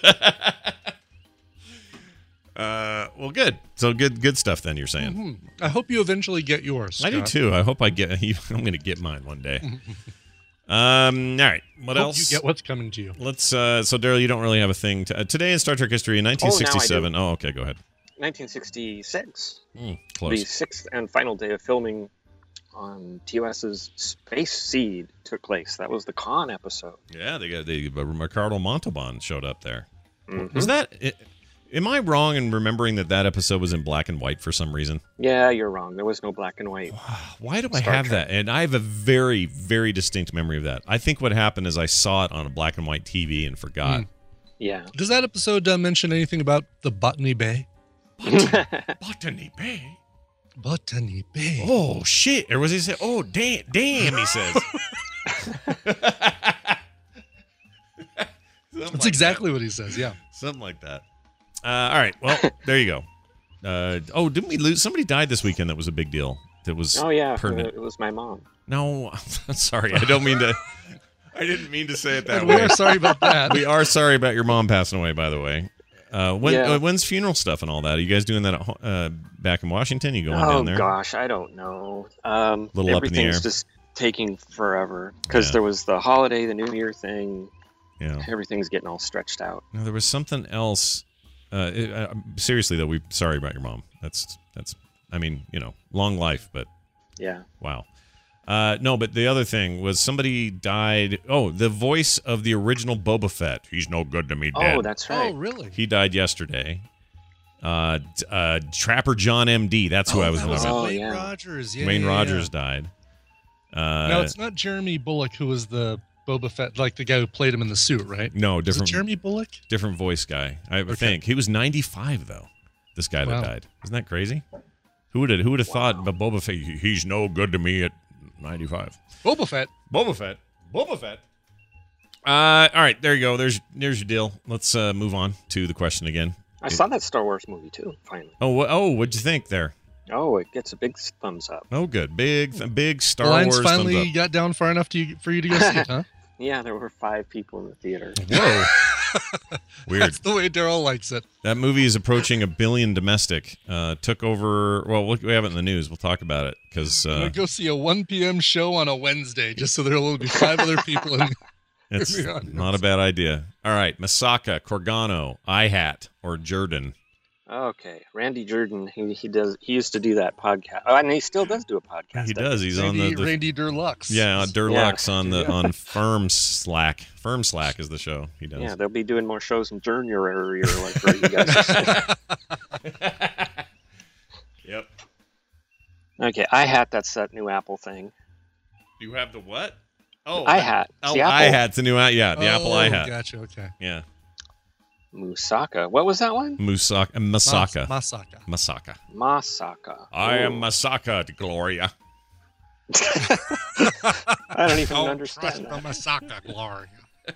Well, good. So good stuff then, you're saying. Mhm. I hope you eventually get yours. I do Scott. too. I hope I get. I'm going to get mine one day. All right. What Hope else? you get what's coming to you. Let's. So, Daryl, you don't really have a thing today in Star Trek history in 1967. Oh, okay. Go ahead. 1966. The Close. sixth and final day of filming on TOS's Space Seed took place. That was the Khan episode. Yeah, Ricardo Montalban showed up there. Mhm. Was that? Am I wrong in remembering that episode was in black and white for some reason? Yeah, you're wrong. There was no black and white. Why do I Star have Trek. that? And I have a very, very distinct memory of that. I think what happened is I saw it on a black and white TV and forgot. Yeah. Does that episode mention anything about the Botany Bay? Botany Bay? Botany Bay. Oh, shit. Or was he say, oh, damn, he says. That's exactly what he says, yeah. Something like that. All right. Well, there you go. Didn't we lose? Somebody died this weekend that was a big deal. That was Oh, yeah. pertinent. It was my mom. No, I'm sorry. I don't mean to. I didn't mean to say it that And we way. are sorry about that. We are sorry about your mom passing away, by the way. Yeah. When's funeral stuff and all that? Are you guys doing that back in Washington? You going Oh, down there? gosh. I don't know. Little up in the everything's air. just taking forever because Yeah. there was the holiday, the New Year thing. Yeah. Everything's getting all stretched out. No, there was something else. Seriously though, sorry about your mom. That's. I mean, long life, but Yeah. wow. No, but the other thing was somebody died. Oh, the voice of the original Boba Fett. He's no good to me, Dad. Oh, that's right. Oh, really? He died yesterday. Trapper John M.D. That's who I was that talking about. Wayne yeah. Rogers. Yeah, Wayne yeah, Rogers yeah. died. No, it's not Jeremy Bullock who was the Boba Fett, like the guy who played him in the suit, right? No, Is it different. Jeremy Bullock? Different voice guy. I Okay. think he was 95 though. This guy Wow. that died. Isn't that crazy? Who would have thought? But Boba Fett. He's no good to me at 95. Boba Fett. Boba Fett. All right, there you go. There's your deal. Let's move on to the question again. I saw that Star Wars movie too, finally. What'd you think there? Oh, it gets a big thumbs up. Oh, good. Big Star The lines Wars thumbs finally up. got down far enough for you to go see it, huh? Yeah, there were 5 people in the theater. Whoa. Weird. That's the way Daryl likes it. That movie is approaching 1 billion domestic. Took over. Well, we have it in the news. We'll talk about it because I'm gonna go see a 1 p.m. show on a Wednesday, just so there will be 5 other people in. it's the audience. not a bad idea. All right, Masaka, Corgano, IHAT, or Jordan. Okay, Randy Jordan, he used to do that podcast. Oh, and he still does do a podcast. He does. He's on the Randy Durlux. Durlux on Yeah. on Firm Slack. Firm Slack is the show he does. Yeah, they'll be doing more shows in January, like for you guys. Yep. Okay, iHat, that's that new Apple thing. You have the what? Oh, iHat. Oh, The Apple. iHat's a new the Apple iHat. Gotcha. Okay. Yeah. Musaka. What was that one? Masaka. Masaka. Masaka. Masaka. I am Ooh. Masaka, Gloria. I don't even understand that. Masaka glory.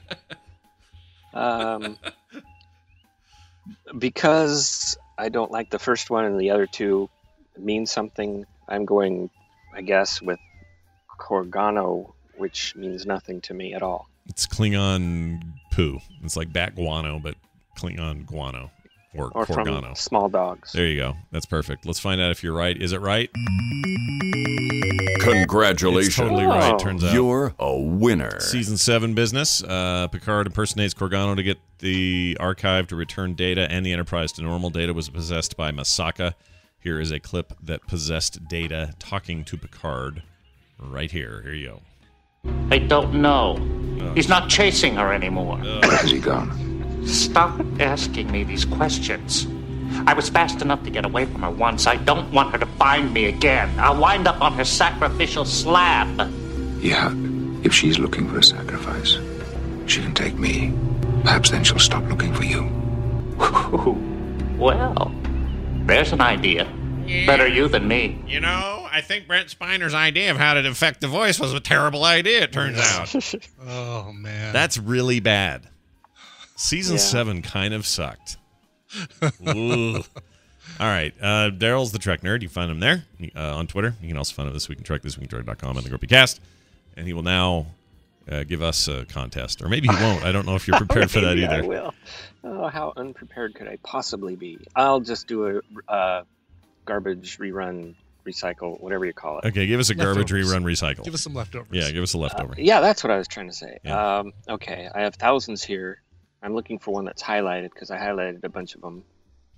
Because I don't like the first one and the other two mean something, I'm going, I guess, with Corgano, which means nothing to me at all. It's Klingon poo. It's like bat guano, but Klingon guano or Corgano. From Small Dogs. There you go. That's perfect. Let's find out if you're right. Is it right? Congratulations. It's totally right, turns out. You're a winner. Season 7 business. Picard impersonates Corgano to get the archive to return data, and the Enterprise to normal. Data was possessed by Masaka. Here is a clip that possessed Data talking to Picard right here. Here you go. I don't know. He's not chasing her anymore. Where has he gone? Stop asking me these questions. I was fast enough to get away from her once. I don't want her to find me again. I'll wind up on her sacrificial slab. Yeah, if she's looking for a sacrifice, she can take me. Perhaps then she'll stop looking for you. Well, there's an idea. Better you than me. You know, I think Brent Spiner's idea of how to affect the voice was a terrible idea, it turns out. Oh, man. That's really bad. Season Yeah. 7 kind of sucked. Ooh. All right. Daryl's the Trek Nerd. You can find him there on Twitter. You can also find him This Week in Trek, thisweekintrek.com, and the Grumpy Cast. And he will now give us a contest. Or maybe he won't. I don't know if you're prepared for that Maybe either. I will. Oh, how unprepared could I possibly be? I'll just do a garbage rerun, recycle, whatever you call it. Okay, give us a garbage Leftovers. rerun recycle. Give us some leftovers. Yeah, give us a leftover. Yeah, that's what I was trying to say. Yeah. Okay, I have thousands here. I'm looking for one that's highlighted because I highlighted a bunch of them.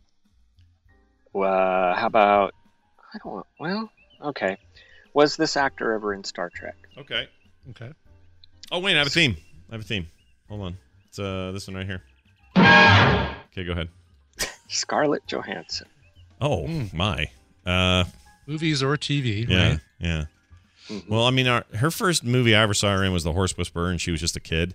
How about? I don't want. Well, okay. Was this actor ever in Star Trek? Okay. Okay. Oh, wait, I have a theme. Hold on. It's this one right here. Okay, go ahead. Scarlett Johansson. Oh, my. Movies or TV. Yeah, Right? yeah. Mm-hmm. Well, I mean, her first movie I ever saw her in was The Horse Whisperer, and she was just a kid.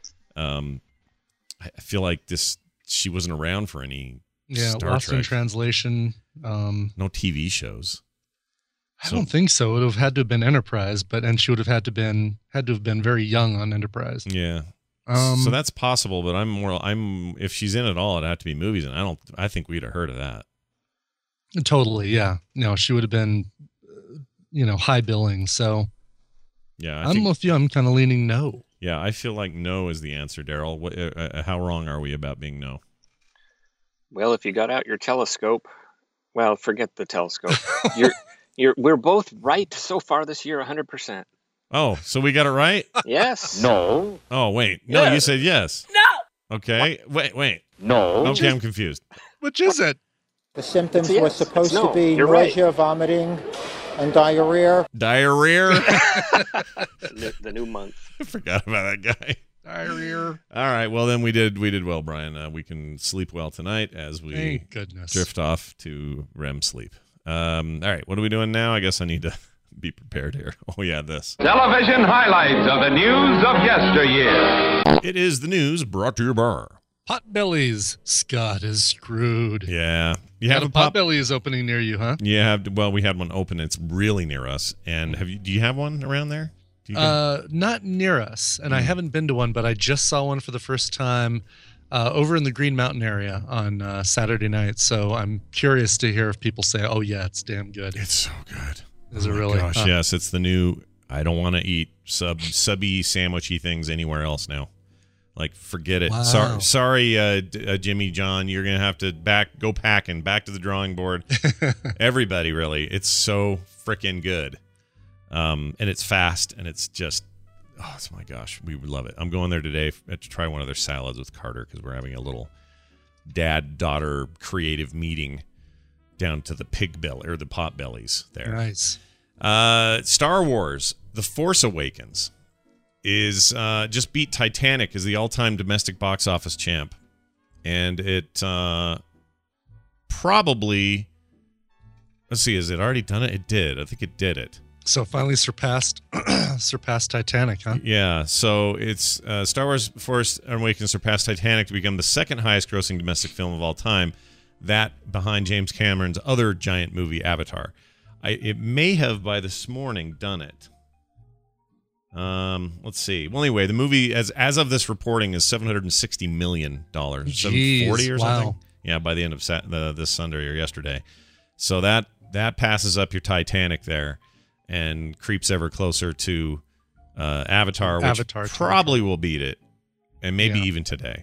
I feel like she wasn't around for any Yeah, Star Lost in Trek. Translation. No TV shows. I don't think so. It would have had to have been Enterprise, and she would have had to have been very young on Enterprise. Yeah. Um, So that's possible, but if she's in at all, it'd have to be movies, and I think we'd have heard of that. Totally, yeah. No, she would have been, high billing. So Yeah, I'm with you. I'm kind of leaning no. Yeah, I feel like no is the answer, Daryl. How wrong are we about being no? Well, if you got out your telescope, well, forget the telescope. We're both right so far this year, 100%. Oh, so we got it right? Yes. No. Oh, wait. No, Yeah. you said yes. No! Okay. Wait. No. Okay, I'm confused. Which is it? The symptoms Yes, were it's supposed no. to be You're right. nausea, vomiting, and diarrhea. Diarrhea? The new month. I forgot about that guy. Diarrhea. All right. Well, then we did well, Brian. We can sleep well tonight as we Thank goodness. drift off to REM sleep. All right. What are we doing now? I guess I need to be prepared here. Oh, yeah, this. Television highlights of the news of yesteryear. It is the news brought to your bar. Potbellies. Scott is screwed. Yeah. You Got have a Potbellies opening near you, huh? Yeah. Well, we had one open. It's really near us. And do you have one around there? Do you Not near us, and I haven't been to one, but I just saw one for the first time over in the Green Mountain area on Saturday night. So I'm curious to hear if people say, "Oh yeah, it's damn good." It's so good. Is it really? Gosh, yes. It's the new. I don't want to eat subby sandwichy things anywhere else now. Like, forget it. Wow. Sorry, Jimmy John. You're gonna have to go packing, back to the drawing board. Everybody, really. It's so freaking good. And it's fast, and it's just, my gosh, we would love it. I'm going there today to try one of their salads with Carter because we're having a little dad-daughter creative meeting down to the the Potbellies there. Nice. Star Wars: The Force Awakens is just beat Titanic as the all-time domestic box office champ, and it probably, let's see, has it already done it? It did. I think it did it. So finally surpassed Titanic, huh? Yeah, so it's Star Wars Force Awakens surpassed Titanic to become the second highest grossing domestic film of all time. That behind James Cameron's other giant movie, Avatar. It may have by this morning done it. Let's see. Well, anyway, the movie as of this reporting is $760 million, $740 or something. Wow. Yeah, by the end of this Sunday or yesterday. So that passes up your Titanic there. And creeps ever closer to Avatar, which probably will beat it, and maybe even today.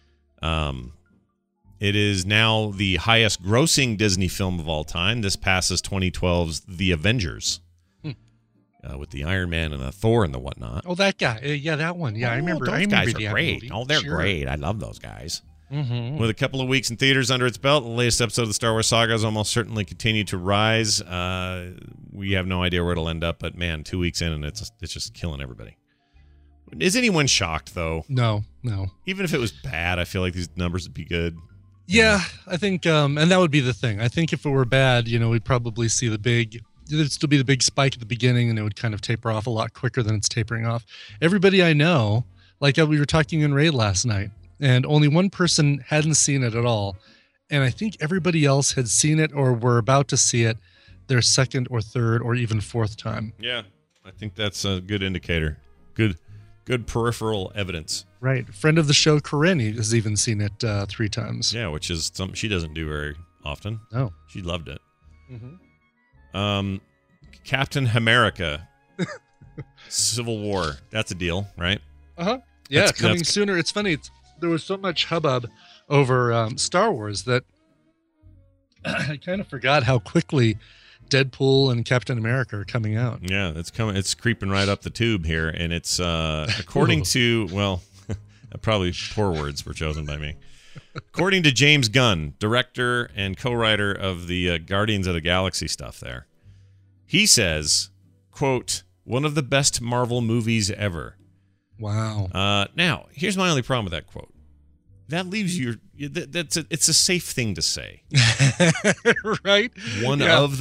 It is now the highest grossing Disney film of all time. This passes 2012's The Avengers, with the Iron Man and the Thor and the whatnot. Oh, that guy. Yeah, that one. Yeah, I remember. Those I remember guys the are great. movie. Oh, they're Sure. great. I love those guys. Mm-hmm. With a couple of weeks in theaters under its belt, the latest episode of the Star Wars saga has almost certainly continued to rise. We have no idea where it'll end up, but man, 2 weeks in and it's just killing everybody. Is anyone shocked though? No. Even if it was bad, I feel like these numbers would be good. Yeah, I think, and that would be the thing. I think if it were bad, we'd probably see there'd still be the big spike at the beginning, and it would kind of taper off a lot quicker than it's tapering off. Everybody I know, like we were talking in Raid last night, and only one person hadn't seen it at all, and I think everybody else had seen it or were about to see it their second or third or even fourth time. Yeah, I think that's a good indicator. Good peripheral evidence. Right. Friend of the show, Corinne, has even seen it 3 times. Yeah, which is something she doesn't do very often. No. She loved it. Mm-hmm. Captain America, Civil War. That's a deal, right? Uh-huh. Yeah, That's coming sooner. It's funny. There was so much hubbub over Star Wars that I kind of forgot how quickly Deadpool and Captain America are coming out. Yeah, it's coming. It's creeping right up the tube here, and it's according to, well, probably poor words were chosen by me. According to James Gunn, director and co-writer of the Guardians of the Galaxy stuff there, he says, quote, one of the best Marvel movies ever. Wow. Now, here's my only problem with that quote. That leaves you. It's a safe thing to say, right? One of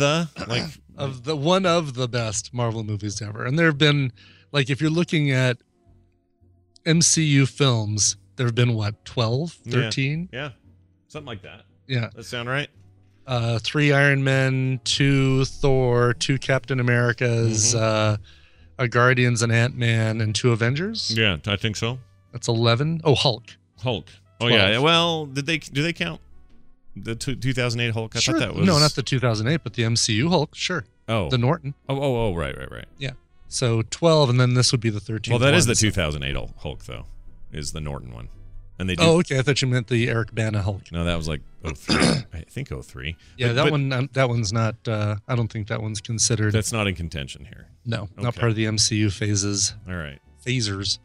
the best Marvel movies ever, and there have been, like, if you're looking at MCU films, there have been 12, 13? Yeah, something like that. Yeah, that sound right. 3 Iron Men, 2 Thor, 2 Captain Americas, a Guardians, and Ant-Man, and 2 Avengers. Yeah, I think so. That's 11. Oh, Hulk. Oh 12. Yeah. Well, do they count the 2008 Hulk? I Sure. thought that was no, not the 2008, but the MCU Hulk. Sure. Oh, the Norton. Oh, right. Yeah. So 12, and then this would be the 13th. Well, that is the 2008 Hulk, though, is the Norton one. And they do. Oh, okay. I thought you meant the Eric Bana Hulk. No, that was like 03. I think 03. Yeah, that one's not. I don't think that one's considered. That's not in contention here. No, not part of the MCU phases. All right. Phasers.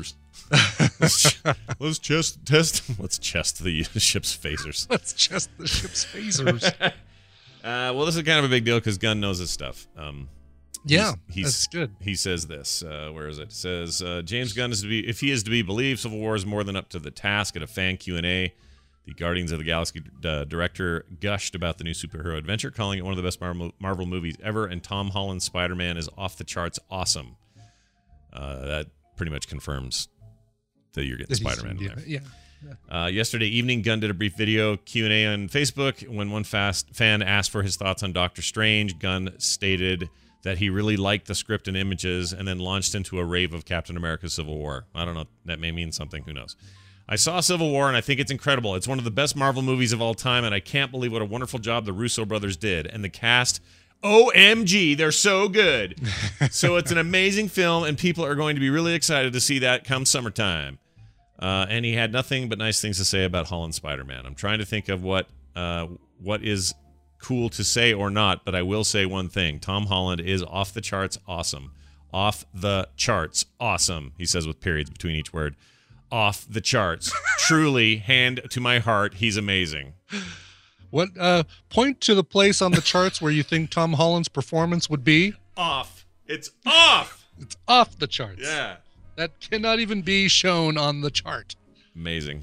Let's chest the ship's phasers. Let's chest the ship's phasers. Well, this is kind of a big deal because Gunn knows his stuff. That's good. He says this. Where is it? It says James Gunn if he is to be believed, Civil War is more than up to the task. At a fan Q&A, the Guardians of the Galaxy director gushed about the new superhero adventure, calling it one of the best Marvel movies ever. And Tom Holland's Spider-Man is off the charts awesome. That pretty much confirms that you're getting Spider-Man in there. Yeah. Yesterday evening, Gunn did a brief video Q&A on Facebook. When one fan asked for his thoughts on Doctor Strange, Gunn stated that he really liked the script and images, and then launched into a rave of Captain America Civil War. I don't know. That may mean something. Who knows? I saw Civil War, and I think it's incredible. It's one of the best Marvel movies of all time, and I can't believe what a wonderful job the Russo brothers did. And the cast, OMG, they're so good. So it's an amazing film, and people are going to be really excited to see that come summertime. And he had nothing but nice things to say about Holland Spider-Man. I'm trying to think of what is cool to say or not, but I will say one thing. Tom Holland is off the charts awesome. Off the charts awesome, he says with periods between each word. Off the charts. Truly, hand to my heart, he's amazing. What point to the place on the charts where you think Tom Holland's performance would be? Off. It's off. It's off the charts. Yeah. That cannot even be shown on the chart. Amazing.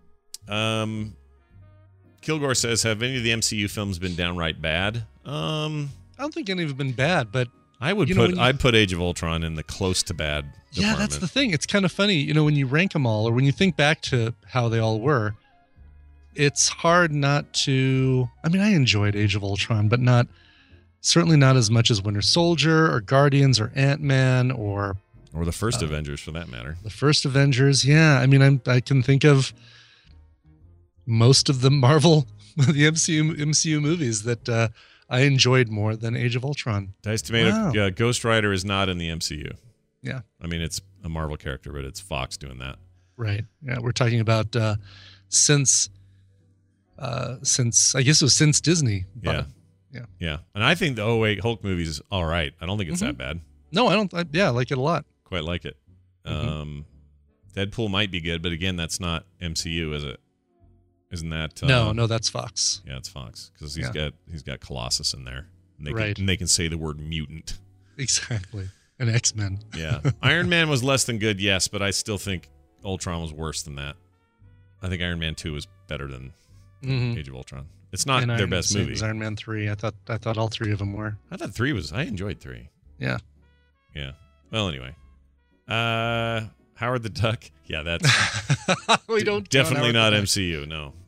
Kilgore says, have any of the MCU films been downright bad? I don't think any have been bad, but I'd put Age of Ultron in the close to bad department. Yeah, that's the thing. It's kind of funny, when you rank them all, or when you think back to how they all were, it's hard not to. I mean, I enjoyed Age of Ultron, but certainly not as much as Winter Soldier or Guardians or Ant-Man or the first Avengers, for that matter. The first Avengers, yeah. I mean, I can think of most of the Marvel, the MCU movies that I enjoyed more than Age of Ultron. Dice Tomato, Ghost Rider is not in the MCU. Yeah. I mean, it's a Marvel character, but it's Fox doing that. Right. Yeah, we're talking about since I guess it was since Disney. Yeah. Yeah. And I think the 08 Hulk movie is all right. I don't think it's that bad. No, I don't. I like it a lot. Quite like it. Deadpool might be good, but again, that's not MCU, is it? Isn't that? No, that's Fox. Yeah, it's Fox because he's got Colossus in there. And they can say the word mutant. Exactly. And X-Men. Yeah. Iron Man was less than good, yes, but I still think Ultron was worse than that. I think Iron Man 2 was better than Age of Ultron. It's not their best movie. It was Iron Man 3. I thought all 3 of them were. I thought 3 was. I enjoyed 3. Yeah. Yeah. Well, anyway. Howard the Duck. Yeah, that's we don't definitely not MCU. No.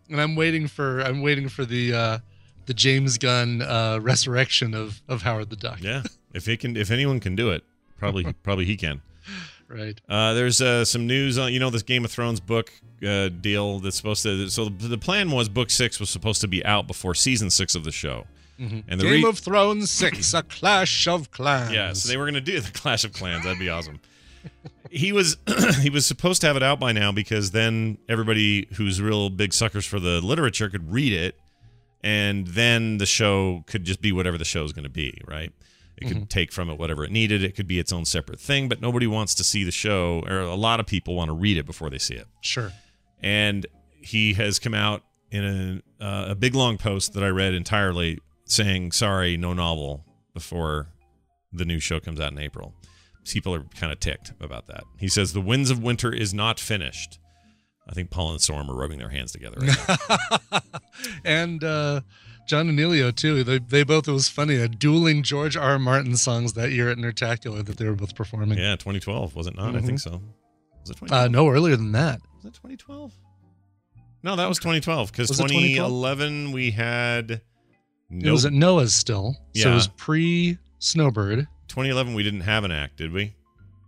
And I'm waiting for the James Gunn resurrection of Howard the Duck. Yeah, if anyone can do it, probably he can. Right. There's some news on this Game of Thrones book deal that's supposed to. So the plan was book 6 was supposed to be out before season 6 of the show. Mm-hmm. And Game of Thrones 6, A Clash of Clans. Yeah, so they were going to do the Clash of Clans. That'd be awesome. He was supposed to have it out by now because then everybody who's real big suckers for the literature could read it, and then the show could just be whatever the show is going to be, right? It could take from it whatever it needed. It could be its own separate thing, but nobody wants to see the show, or a lot of people want to read it before they see it. Sure. And he has come out in a big long post that I read entirely saying, sorry, no novel before the new show comes out in April. People are kind of ticked about that. He says, The Winds of Winter is not finished. I think Paul and Storm are rubbing their hands together right now. And John and Elio, too. They both, it was funny, dueling George R. R. Martin songs that year at Nertacular that they were both performing. Yeah, 2012, was it not? I think so. Was it 2012? No, earlier than that. Was it 2012? No, that was 2012, because Was it 2011 we had... It was at Noah's still, so Yeah. it was pre-Snowbird. 2011 we didn't have an act, did we?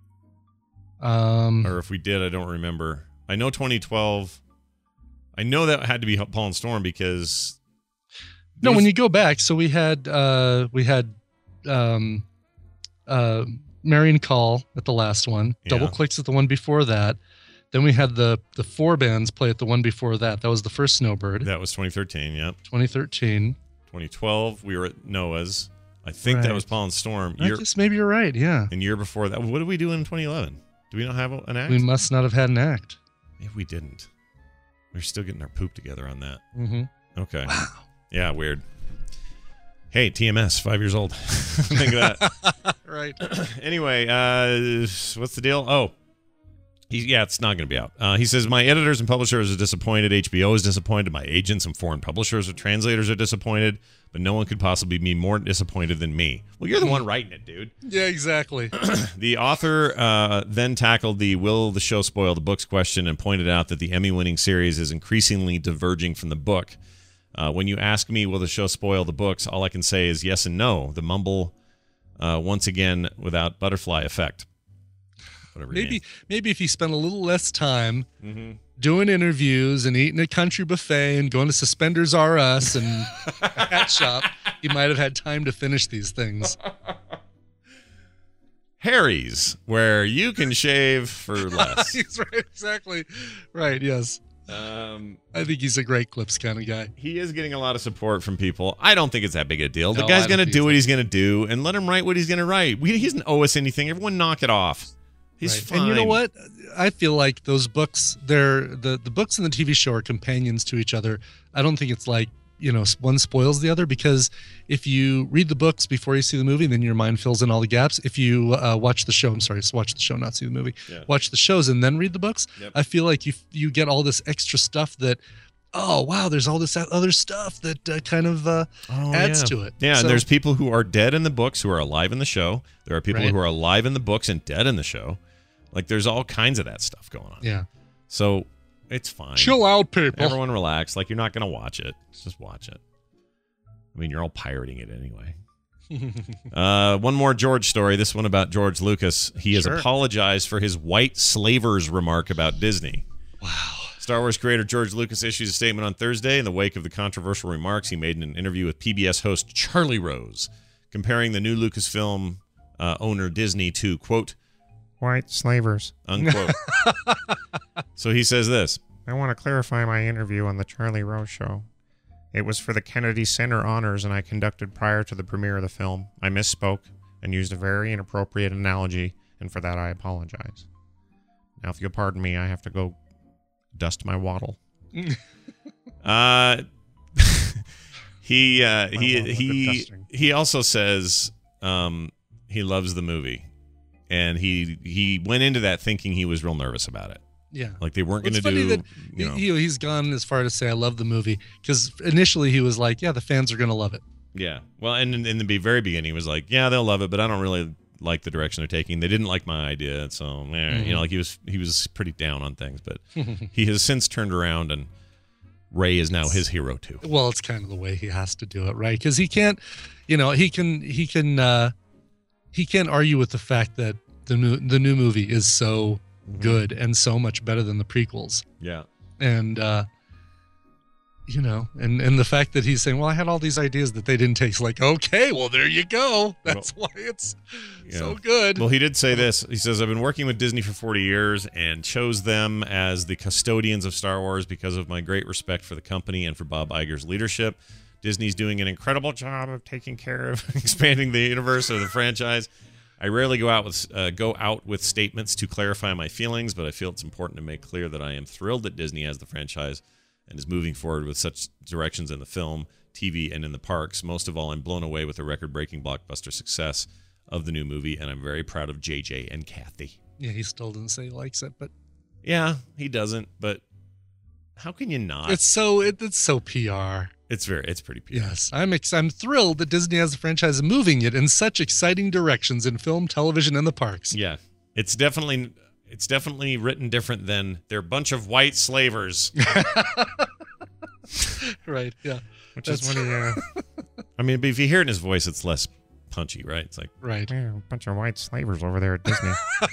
Or if we did, I don't remember. I know 2012. I know that had to be Paul and Storm because no, when you go back, so we had Marion Call at the last one, Double Clicks at the one before that. Then we had the 4 bands play at the one before that. That was the first Snowbird. That was 2013, yep. 2013. 2012, we were at Noah's. I think that was Paul and Storm. I guess maybe you're right, yeah. And year before that, what did we do in 2011? Do we not have an act? We must not have had an act. Maybe we didn't. We're still getting our poop together on that. Mm-hmm. Okay. Wow. Yeah, weird. Hey, TMS, 5 years old. Think of that. Right. Anyway, what's the deal? Oh, it's not going to be out. He says, my editors and publishers are disappointed. HBO is disappointed. My agents and foreign publishers or translators are disappointed. But no one could possibly be more disappointed than me. Well, you're the one writing it, dude. Yeah, exactly. The author then tackled the will the show spoil the books question and pointed out that the Emmy-winning series is increasingly diverging from the book. When you ask me, will the show spoil the books, all I can say is yes and no. The mumble, once again, without butterfly effect. Maybe if he spent a little less time doing interviews and eating a country buffet and going to Suspenders R Us and a hat shop, he might have had time to finish these things. Harry's, where you can shave for less. He's right, exactly. Right, yes. I think he's a great clips kind of guy. He is getting a lot of support from people. I don't think it's that big a deal. The guy's going to do what he's going to do, and let him write what he's going to write. He doesn't owe us anything. Everyone knock it off. He's fine. And you know what? I feel like those books, the books and the TV show are companions to each other. I don't think it's like, one spoils the other, because if you read the books before you see the movie, then your mind fills in all the gaps. If you watch the show, watch the show, not see the movie. Yeah. Watch the shows and then read the books. Yep. I feel like you get all this extra stuff that, oh, wow, there's all this other stuff that kind of adds to it. Yeah, and there's people who are dead in the books who are alive in the show. There are people who are alive in the books and dead in the show. Like, there's all kinds of that stuff going on. Yeah. So, it's fine. Chill out, people. Everyone relax. Like, you're not going to watch it. Just watch it. I mean, you're all pirating it anyway. One more George story. This one about George Lucas. He has apologized for his white slavers remark about Disney. Wow. Star Wars creator George Lucas issues a statement on Thursday in the wake of the controversial remarks he made in an interview with PBS host Charlie Rose, comparing the new Lucasfilm owner Disney to, quote, white slavers, unquote. So he says this. I want to clarify my interview on the Charlie Rose Show. It was for the Kennedy Center Honors, and I conducted prior to the premiere of the film. I misspoke and used a very inappropriate analogy, and for that I apologize. Now, if you'll pardon me, I have to go dust my waddle. He also says he loves the movie. And he went into that thinking he was real nervous about it. Yeah. Like they weren't going to do, that he's gone as far to say, I love the movie. Because initially he was like, yeah, the fans are going to love it. Yeah. Well, and in the very beginning, he was like, yeah, they'll love it, but I don't really like the direction they're taking. They didn't like my idea. So, like he was pretty down on things. But he has since turned around and Rey is now his hero too. Well, it's kind of the way he has to do it, right? Because he can't, he can't argue with the fact that the new movie is so good and so much better than the prequels. Yeah. And and the fact that he's saying, well, I had all these ideas that they didn't take. It's like, okay, well, there you go. That's why it's so good. Well, he did say this. He says, I've been working with Disney for 40 years and chose them as the custodians of Star Wars because of my great respect for the company and for Bob Iger's leadership. Disney's doing an incredible job of taking care of expanding the universe or the franchise. I rarely go out with statements to clarify my feelings, but I feel it's important to make clear that I am thrilled that Disney has the franchise and is moving forward with such directions in the film, TV, and in the parks. Most of all, I'm blown away with the record-breaking blockbuster success of the new movie, and I'm very proud of JJ and Kathy. Yeah, he still doesn't say he likes it, but yeah, he doesn't. But how can you not? It's so PR. It's pretty PR. Yes, I'm thrilled that Disney has the franchise moving it in such exciting directions in film, television, and the parks. Yeah, it's definitely written different than they're a bunch of white slavers. Right, yeah. Which is when he... I mean, but if you hear it in his voice, it's less punchy, right? It's like... Right. Yeah, a bunch of white slavers over there at Disney.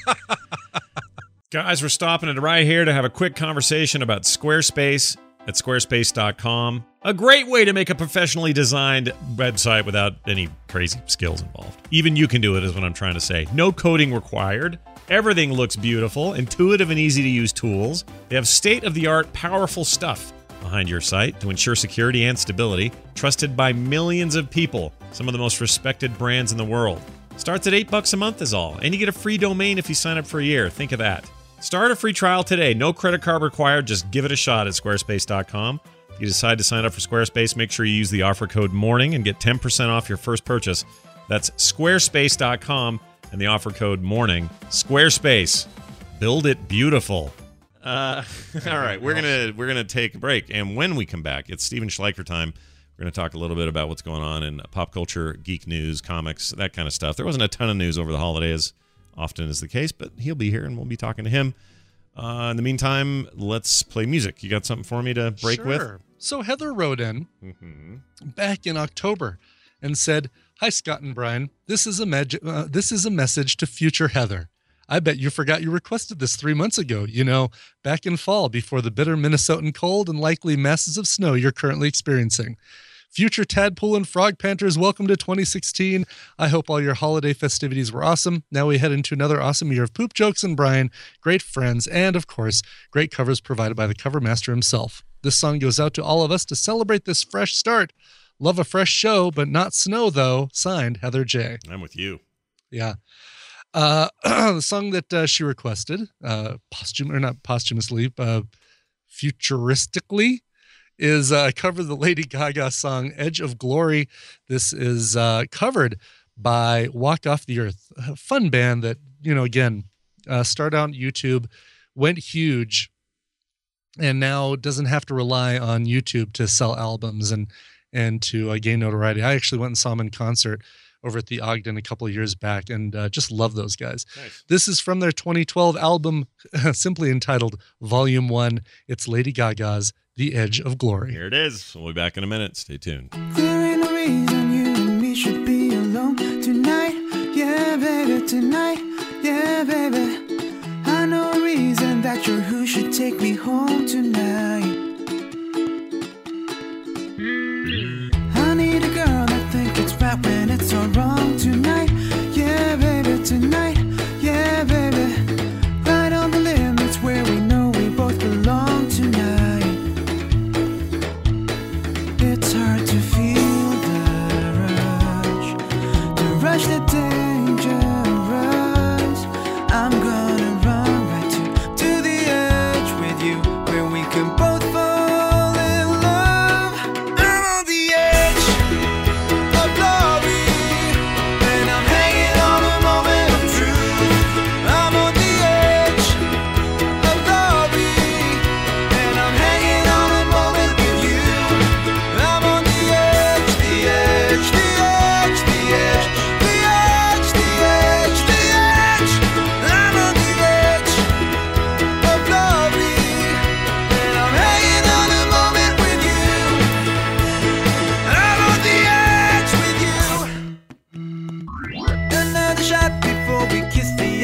Guys, we're stopping it right here to have a quick conversation about Squarespace at squarespace.com. A great way to make a professionally designed website without any crazy skills involved. Even you can do it, is what I'm trying to say. No coding required. Everything looks beautiful, intuitive and easy to use tools. They have state-of-the-art, powerful stuff behind your site to ensure security and stability, trusted by millions of people, some of the most respected brands in the world. Starts at $8 a month is all, and you get a free domain if you sign up for a year. Think of that. Start a free trial today. No credit card required. Just give it a shot at squarespace.com. If you decide to sign up for Squarespace, make sure you use the offer code MORNING and get 10% off your first purchase. That's squarespace.com. And the offer code MORNING. Squarespace. Build it beautiful. All right, we're gonna take a break, and when we come back, it's Steven Schleicher time. We're gonna talk a little bit about what's going on in pop culture, geek news, comics, that kind of stuff. There wasn't a ton of news over the holidays, often is the case, but he'll be here, and we'll be talking to him. In the meantime, let's play music. You got something for me to break with? So Heather wrote in back in October and said, "Hi, Scott and Brian. This is a message to future Heather. I bet you forgot you requested this 3 months ago, back in fall before the bitter Minnesotan cold and likely masses of snow you're currently experiencing. Future Tadpole and Frog Panthers, welcome to 2016. I hope all your holiday festivities were awesome. Now we head into another awesome year of poop jokes and Brian, great friends, and of course, great covers provided by the cover master himself. This song goes out to all of us to celebrate this fresh start. Love a fresh show, but not snow, though. Signed, Heather J." I'm with you. Yeah. The song that she requested, futuristically, is a cover of the Lady Gaga song Edge of Glory. This is covered by Walk Off the Earth, a fun band that, started out on YouTube, went huge, and now doesn't have to rely on YouTube to sell albums and to gain notoriety. I actually went and saw them in concert over at the Ogden a couple of years back, and just love those guys. Nice. This is from their 2012 album, simply entitled Volume 1. It's Lady Gaga's The Edge of Glory. Here it is. We'll be back in a minute. Stay tuned. There ain't no reason you and me should be alone tonight. Yeah, baby, tonight. Yeah, baby. I know a reason that you're who should take me home tonight. I need a girl that thinks it's right when it's all wrong tonight. Yeah, baby, tonight. Yeah, baby. Right on the limits where we know we both belong tonight. It's hard to feel the rush the dangerous. I'm gonna run right to the edge with you, where we can both fall in love. I'm on the edge of glory, and I'm hanging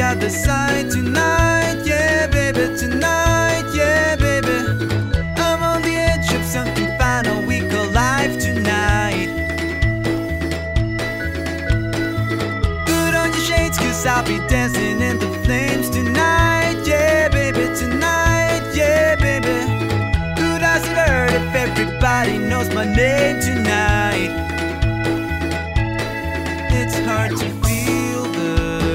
the other side tonight, yeah, baby, tonight, yeah, baby. I'm on the edge of something final, we call life tonight. Put on your shades, cause I'll be dancing in the flames tonight, yeah, baby, tonight, yeah, baby. Who doesn't hurt if everybody knows my name tonight? It's hard to feel the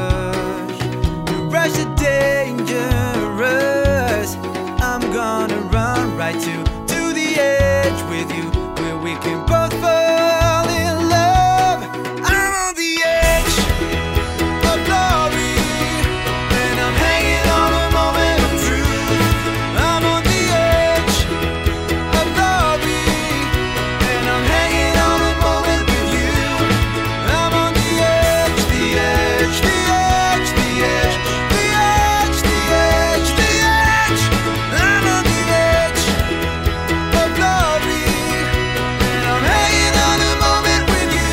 rush of dangerous. I'm gonna run right to the edge with you, where we can both fall in love. I'm on the edge of glory, and I'm hanging on a moment of truth. I'm on the edge of glory, and I'm hanging on a moment with you. I'm on the edge, the edge, the edge, the edge, the edge, the edge, the edge. I'm on the edge of glory, and I'm hanging on a moment with you.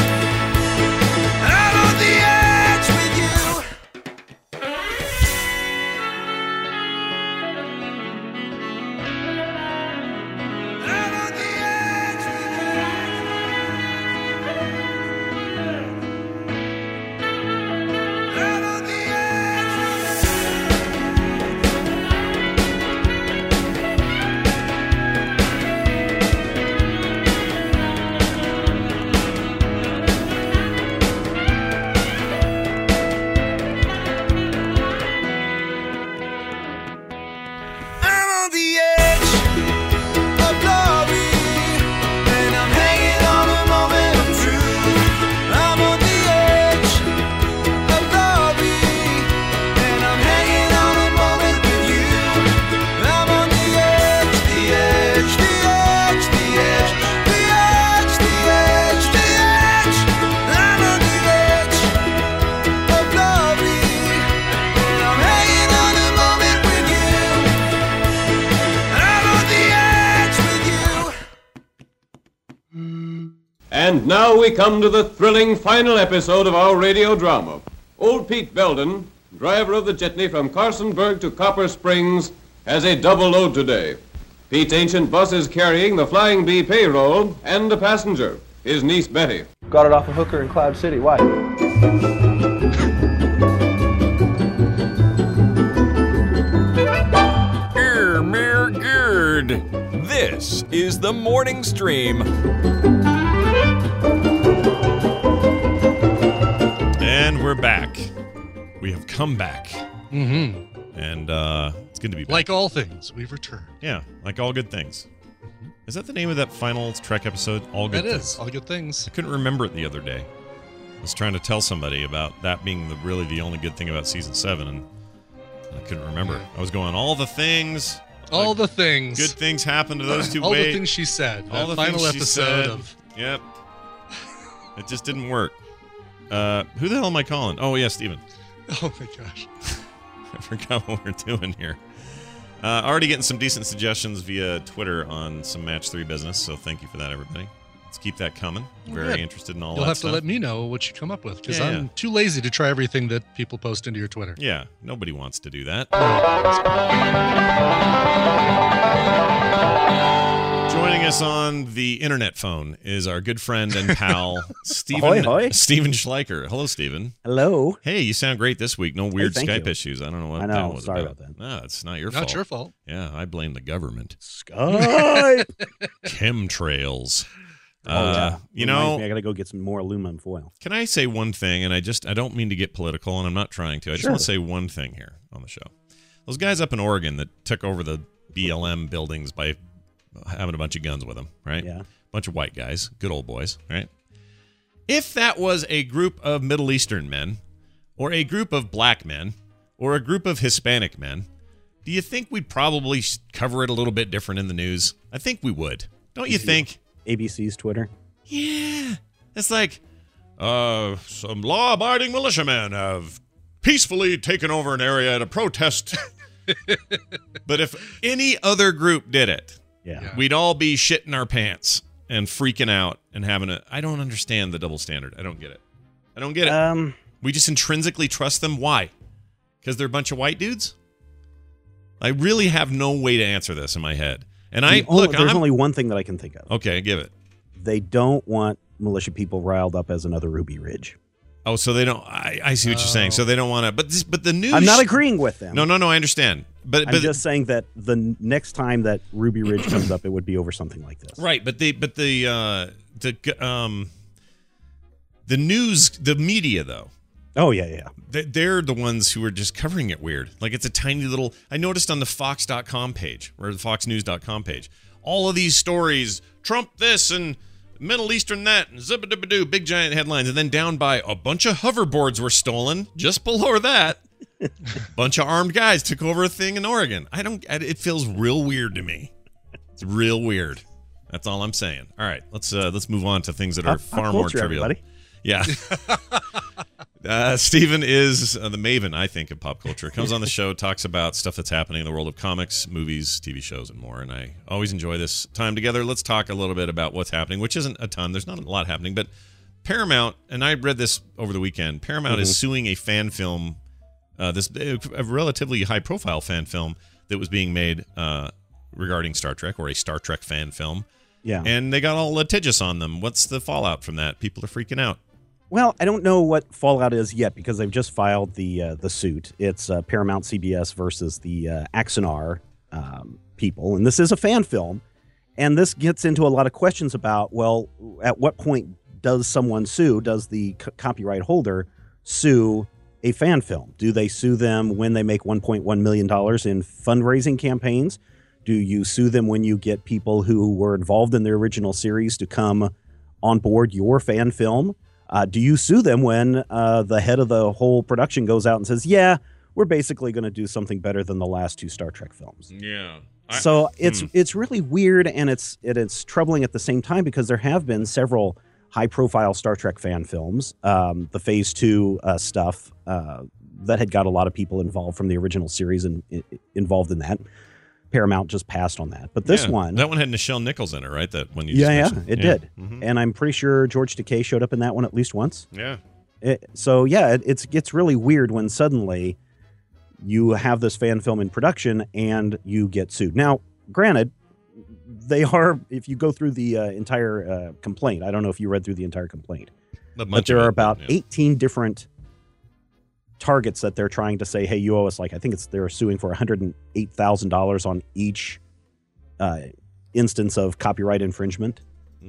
I'm on the edge with you. I'm on the edge with you. I'm on the I'm on the edge of glory, and I'm hanging on a moment of truth. I'm on the edge of glory, and I'm hanging on a moment with you. I'm on the edge, the edge, the edge, the edge, the edge, the edge, the edge. I'm on the edge of glory, and I'm hanging on a moment with you. I'm on the edge with you. And now we come to the thrilling final episode of our radio drama. Old Pete Belden, driver of the jitney from Carsonburg to Copper Springs, has a double load today. Pete's ancient bus is carrying the Flying Bee payroll and a passenger, his niece Betty. Got it off a hooker in Cloud City. Why? Mere Gerd. This is the morning stream. And we're back. We have come back. Mm-hmm. And it's good to be back. Like all things, we've returned. Yeah, like all good things. Is that the name of that final Trek episode? All good That things. is all good things. I couldn't remember it the other day. I was trying to tell somebody about that being really the only good thing about season 7, and I couldn't remember. I was going, all the things. All like, the things. Good things happened to those two. All the things she said. All That the final things she episode said. of. Yep. It just didn't work. Who the hell am I calling? Oh, yeah, Steven. Oh, my gosh. I forgot what we're doing here. Already getting some decent suggestions via Twitter on some Match 3 business, so thank you for that, everybody. Let's keep that coming. Very Good. interested in all You'll that have stuff. to let me know what you come up with, because Yeah, I'm yeah. too lazy to try everything that people post into your Twitter. Yeah, nobody wants to do that. Joining us on the internet phone is our good friend and pal, Ahoy, ahoy. Steven Schleicher. Hello, Steven. Hello. Hey, you sound great this week. No weird thank Skype you. issues. I don't know what I that know. was Sorry about. about that. No, it's not your Not fault. your fault. Yeah, I blame the government. Skype. Chemtrails. You Reminds know, me, I got to go get some more aluminum foil. can I say one thing? And I don't mean to get political, and I'm not trying to. I just Sure. want to say one thing here on the show. Those guys up in Oregon that took over the BLM buildings by having a bunch of guns with them, right? Yeah. Bunch of white guys, good old boys, right? If that was a group of Middle Eastern men, or a group of black men, or a group of Hispanic men, do you think we'd probably cover it a little bit different in the news? I think we would. Don't you think? ABC's Twitter. Yeah. It's like, some law-abiding militiamen have peacefully taken over an area at a protest. But if any other group did it, we'd all be shitting our pants and freaking out and having I don't understand the double standard. I don't get it. We just intrinsically trust them. Why? Because they're a bunch of white dudes? I really have no way to answer this in my head. And there's only one thing that I can think of. Okay, give it. They don't want militia people riled up as another Ruby Ridge. Oh, so they don't. I see what you're saying. So they don't want to. But the news. I'm not agreeing with them. No. I understand. But I'm just saying that the next time that Ruby Ridge comes up, it would be over something like this. Right. But the news, the media though. Oh yeah. They're the ones who are just covering it weird. Like it's a tiny little. I noticed on the Fox.com page or the FoxNews.com page, all of these stories: Trump this and Middle Eastern that, and zip-a-dip-a-doo, big giant headlines, and then down by a bunch of hoverboards were stolen. Just below that, bunch of armed guys took over a thing in Oregon. It feels real weird to me. It's real weird. That's all I'm saying. All right, let's move on to things that are far more trivial. Everybody. Yeah. Steven is the maven, I think, of pop culture. Comes on the show, talks about stuff that's happening in the world of comics, movies, TV shows, and more. And I always enjoy this time together. Let's talk a little bit about what's happening, which isn't a ton. There's not a lot happening. But Paramount, and I read this over the weekend, Paramount is suing a fan film, a relatively high-profile fan film that was being made regarding Star Trek, or a Star Trek fan film. Yeah. And they got all litigious on them. What's the fallout from that? People are freaking out. Well, I don't know what fallout is yet because they've just filed the suit. It's Paramount CBS versus the Axanar people, and this is a fan film. And this gets into a lot of questions about, well, at what point does someone sue? Does the copyright holder sue a fan film? Do they sue them when they make $1.1 million in fundraising campaigns? Do you sue them when you get people who were involved in the original series to come on board your fan film? Do you sue them when the head of the whole production goes out and says, yeah, we're basically going to do something better than the last two Star Trek films? Yeah. So it's really weird, and it's troubling at the same time because there have been several high-profile Star Trek fan films, the Phase 2 stuff that had got a lot of people involved from the original series and involved in that. Paramount just passed on that, but this one, that one had Nichelle Nichols in it, right? That one you just mentioned. It did, and I'm pretty sure George Takei showed up in that one at least once. Yeah. It gets really weird when suddenly you have this fan film in production and you get sued. Now, granted, they are. If you go through the entire complaint, I don't know if you read through the entire complaint, but there are about 18 different targets that they're trying to say, hey, you owe us, like, I think they're suing for $108,000 on each instance of copyright infringement.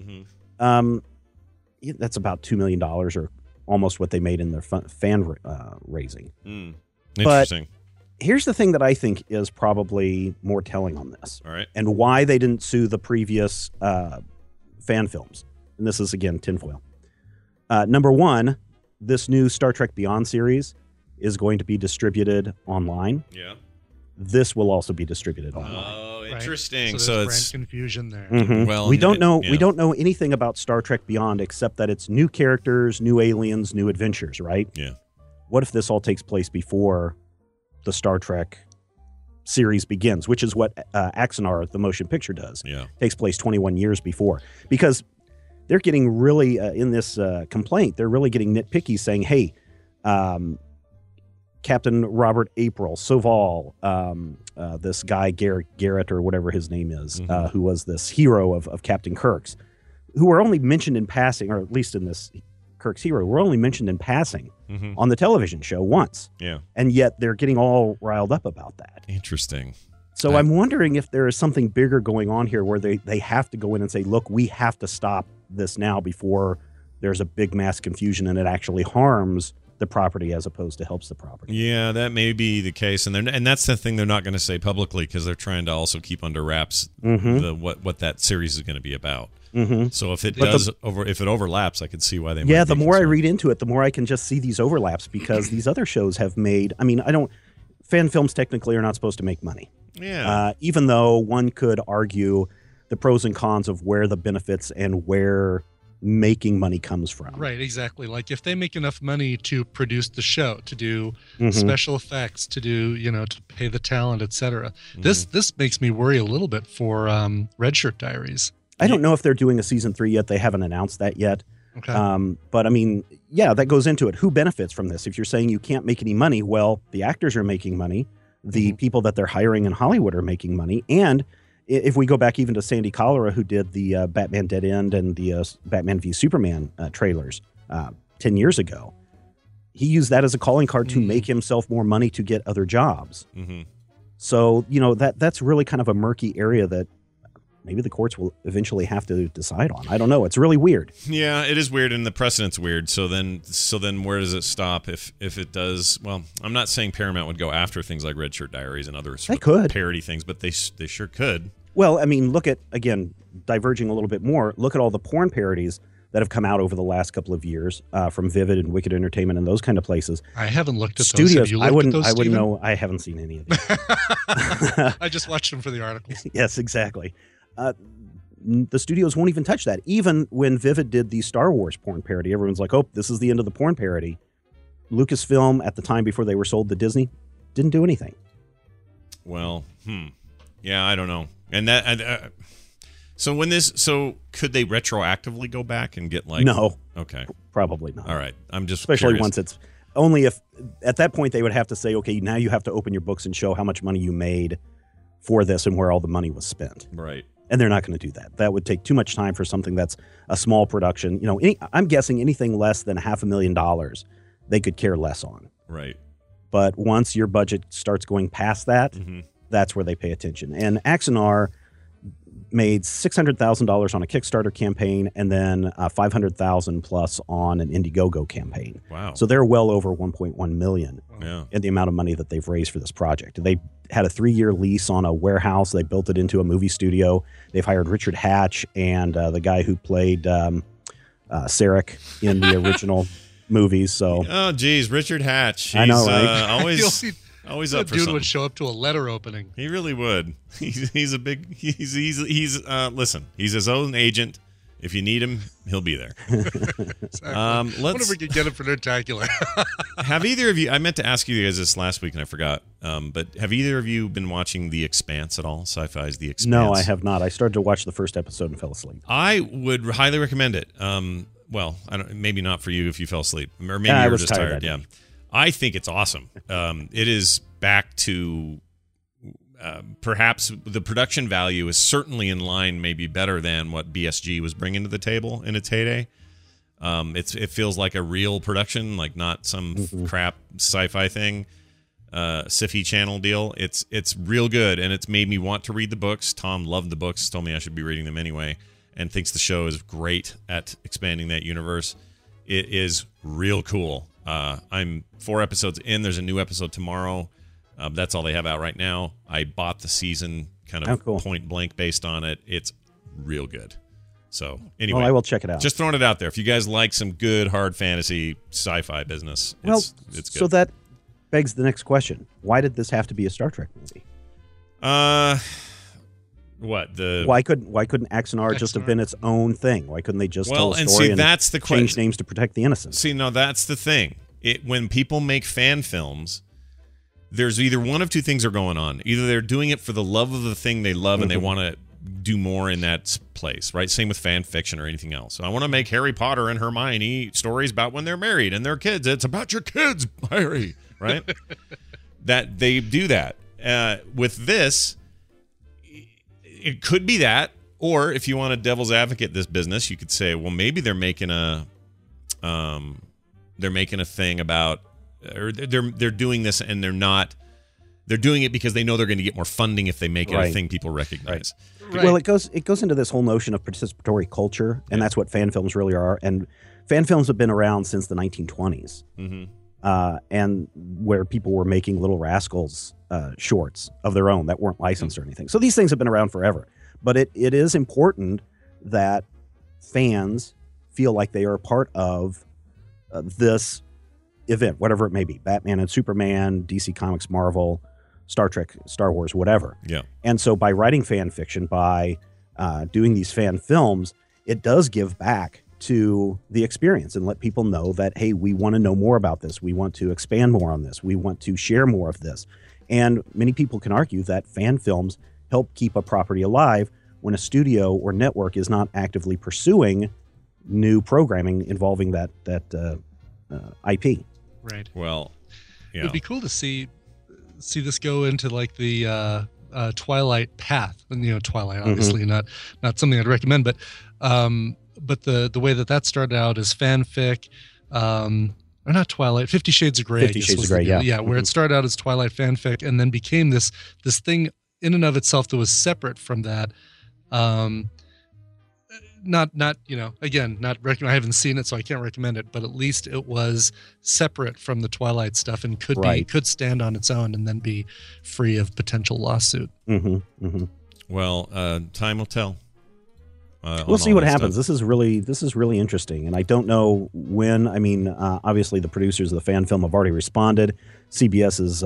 That's about $2 million or almost what they made in their fan raising. Interesting. But here's the thing that I think is probably more telling on this. All right. And why they didn't sue the previous fan films. And this is, again, tinfoil. Number one, this new Star Trek Beyond series is going to be distributed online. Yeah. This will also be distributed online. Oh, interesting. Right. So there's it's brand confusion there. Well, we don't know. We don't know anything about Star Trek Beyond except that it's new characters, new aliens, new adventures. Right? Yeah. What if this all takes place before the Star Trek series begins, which is what Axanar, the motion picture, does? Yeah. Takes place 21 years before, because they're getting really in this complaint. They're really getting nitpicky, saying, "Hey, Captain Robert April, Soval, this guy Garrett or whatever his name is, who was this hero of Captain Kirk's, who were only mentioned in passing, or at least in this Kirk's hero, were only mentioned in passing on the television show once. Yeah, and yet they're getting all riled up about that. Interesting. So I'm wondering if there is something bigger going on here where they have to go in and say, look, we have to stop this now before there's a big mass confusion and it actually harms the property as opposed to helps the property. Yeah, that may be the case, and that's the thing they're not going to say publicly because they're trying to also keep under wraps what that series is going to be about. So if it if it overlaps, I can see why they. Yeah, the more I read into it, the more I can just see these overlaps because these other shows have made. I mean, fan films technically are not supposed to make money. Yeah. Even though one could argue the pros and cons of where the benefits and where making money comes from. Right, exactly. Like if they make enough money to produce the show, to do special effects, to do, to pay the talent, etc. This makes me worry a little bit for Red Shirt Diaries. I don't know if they're doing a season 3 yet. They haven't announced that yet. Okay. But I mean, yeah, that goes into it. Who benefits from this? If you're saying you can't make any money, well, the actors are making money. The people that they're hiring in Hollywood are making money. And if we go back even to Sandy Cholera, who did the Batman Dead End and the Batman v Superman trailers 10 years ago, he used that as a calling card to make himself more money to get other jobs. Mm-hmm. So, that's really kind of a murky area that maybe the courts will eventually have to decide on. I don't know. It's really weird. Yeah, it is weird, and the precedent's weird. So then where does it stop if it does? Well, I'm not saying Paramount would go after things like Red Shirt Diaries and other sort of parody things, but they sure could. Well, I mean, look at, again, diverging a little bit more, look at all the porn parodies that have come out over the last couple of years from Vivid and Wicked Entertainment and those kind of places. I haven't looked at Studios, those. Have you looked at those, I wouldn't Stephen? know. I haven't seen any of them. I just watched them for the articles. Yes, exactly. The studios won't even touch that. Even when Vivid did the Star Wars porn parody, everyone's like, oh, this is the end of the porn parody. Lucasfilm, at the time before they were sold to Disney, didn't do anything. Well, yeah, I don't know. And that, so could they retroactively go back and get like? No. Okay. Probably not. All right. I'm just especially curious. once it's only if at that point they would have to say, okay, now you have to open your books and show how much money you made for this and where all the money was spent. Right. And they're not going to do that. That would take too much time for something that's a small production. I'm guessing anything less than $500,000, they could care less on. Right. But once your budget starts going past that, that's where they pay attention. And Axanar made $600,000 on a Kickstarter campaign and then $500,000 plus on an Indiegogo campaign. Wow. So they're well over $1.1 million Yeah. in the amount of money that they've raised for this project. They had a 3-year lease on a warehouse. They built it into a movie studio. They've hired Richard Hatch and the guy who played Sarek in the original movies. So, oh, geez, Richard Hatch. I know, right? Always up for dude something. would show up to a letter opening. He really would. He's a big. Listen. He's his own agent. If you need him, he'll be there. Exactly. Wonder if we could get him for Nerdtacular. Have either of you? I meant to ask you guys this last week and I forgot. But have either of you been watching The Expanse at all? Sci-Fi's The Expanse. No, I have not. I started to watch the first episode and fell asleep. I would highly recommend it. Well, maybe not for you if you fell asleep, or maybe I you were was just tired. that Yeah, day. I think it's awesome. It is back to perhaps the production value is certainly in line, maybe better than what BSG was bringing to the table in its heyday. It feels like a real production, like not some crap sci-fi thing, Sci-Fi Channel deal. It's real good, and it's made me want to read the books. Tom loved the books, told me I should be reading them anyway, and thinks the show is great at expanding that universe. It is real cool. I'm 4 episodes in. There's a new episode tomorrow. That's all they have out right now. I bought the season kind of point blank based on it. It's real good. So anyway, I will check it out. Just throwing it out there. If you guys like some good hard fantasy sci-fi business, it's good. So that begs the next question. Why did this have to be a Star Trek movie? Why couldn't Axanar just have been its own thing? Why couldn't they just tell a story and that's the change names to protect the innocent? See, no, that's the thing. When people make fan films, there's either one of two things are going on. Either they're doing it for the love of the thing they love and they want to do more in that place, right? Same with fan fiction or anything else. I want to make Harry Potter and Hermione stories about when they're married and their kids. It's about your kids, Harry, right? That they do that. With this, it could be that, or if you want a devil's advocate this business, you could say, well, maybe they're making a thing about, or they're doing this and they're doing it because they know they're going to get more funding if they make it a thing people recognize. Right. Well, it goes into this whole notion of participatory culture, and that's what fan films really are. And fan films have been around since the 1920s, and where people were making Little Rascals shorts of their own that weren't licensed or anything. So these things have been around forever. But it is important that fans feel like they are a part of this event, whatever it may be. Batman and Superman, DC Comics, Marvel, Star Trek, Star Wars, whatever. Yeah. And so by writing fan fiction, by doing these fan films, it does give back to the experience and let people know that, hey, we want to know more about this. We want to expand more on this. We want to share more of this. And many people can argue that fan films help keep a property alive when a studio or network is not actively pursuing new programming involving that IP. Right. Well, yeah. It'd be cool to see this go into like the Twilight path, and Twilight obviously not something I'd recommend, but the way that started out as fanfic, or not Twilight, 50 Shades of Grey. 50 Shades of Grey, yeah. Where it started out as Twilight fanfic and then became this thing in and of itself that was separate from that. Not again, not recommend. I haven't seen it, so I can't recommend it. But at least it was separate from the Twilight stuff and could stand on its own and then be free of potential lawsuit. Well, time will tell. We'll see what happens. This is really interesting, and I don't know when. I mean, obviously the producers of the fan film have already responded. CBS's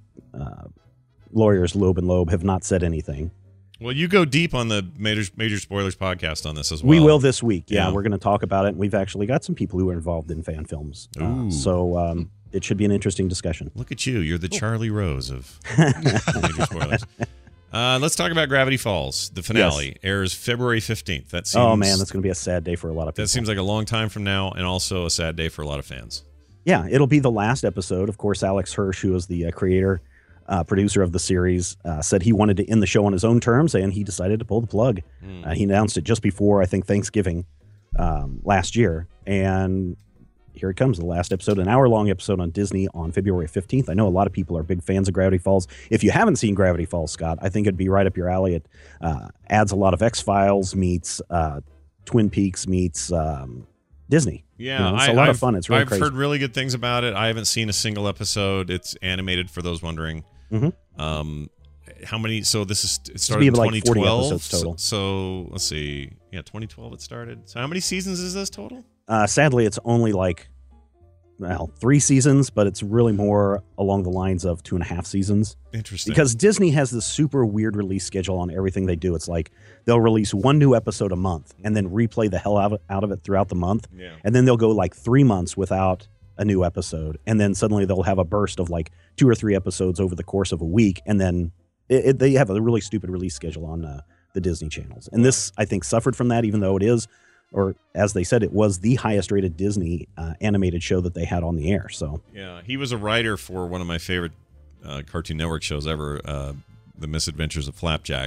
lawyers Loeb and Loeb have not said anything. Well, you go deep on the Major Spoilers podcast on this as well. We will this week. Yeah, we're going to talk about it. And we've actually got some people who are involved in fan films. So it should be an interesting discussion. Look at you. You're the Charlie Rose of Major Spoilers. Let's talk about Gravity Falls. The finale airs February 15th. That seems, oh, man, that's going to be a sad day for a lot of people. That seems like a long time from now and also a sad day for a lot of fans. Yeah, it'll be the last episode. Of course, Alex Hirsch, who is the creator, producer of the series, said he wanted to end the show on his own terms, and he decided to pull the plug. He announced it just before, I think, Thanksgiving last year. And here it comes, the last episode, an hour-long episode on Disney on February 15th. I know a lot of people are big fans of Gravity Falls. If you haven't seen Gravity Falls, Scott, I think it'd be right up your alley. It adds a lot of X-Files meets Twin Peaks meets Disney. Yeah, it's a lot of fun. It's really I've crazy. heard really good things about it. I haven't seen a single episode. It's animated, for those wondering. How many? So it started in 2012. Like 40 episodes total. So let's see. Yeah, 2012 it started. So how many seasons is this total? Sadly, it's only 3 seasons, but it's really more along the lines of 2.5 seasons. Interesting. Because Disney has this super weird release schedule on everything they do. It's like they'll release one new episode a month and then replay the hell out of it throughout the month. Yeah. And then they'll go 3 months without a new episode. And then suddenly they'll have a burst of 2 or 3 episodes over the course of a week. And then they have a really stupid release schedule on the Disney channels. And this, I think, suffered from that, even though it is, or as they said, it was the highest rated Disney animated show that they had on the air. So yeah, he was a writer for one of my favorite Cartoon Network shows ever, The Misadventures of Flapjack,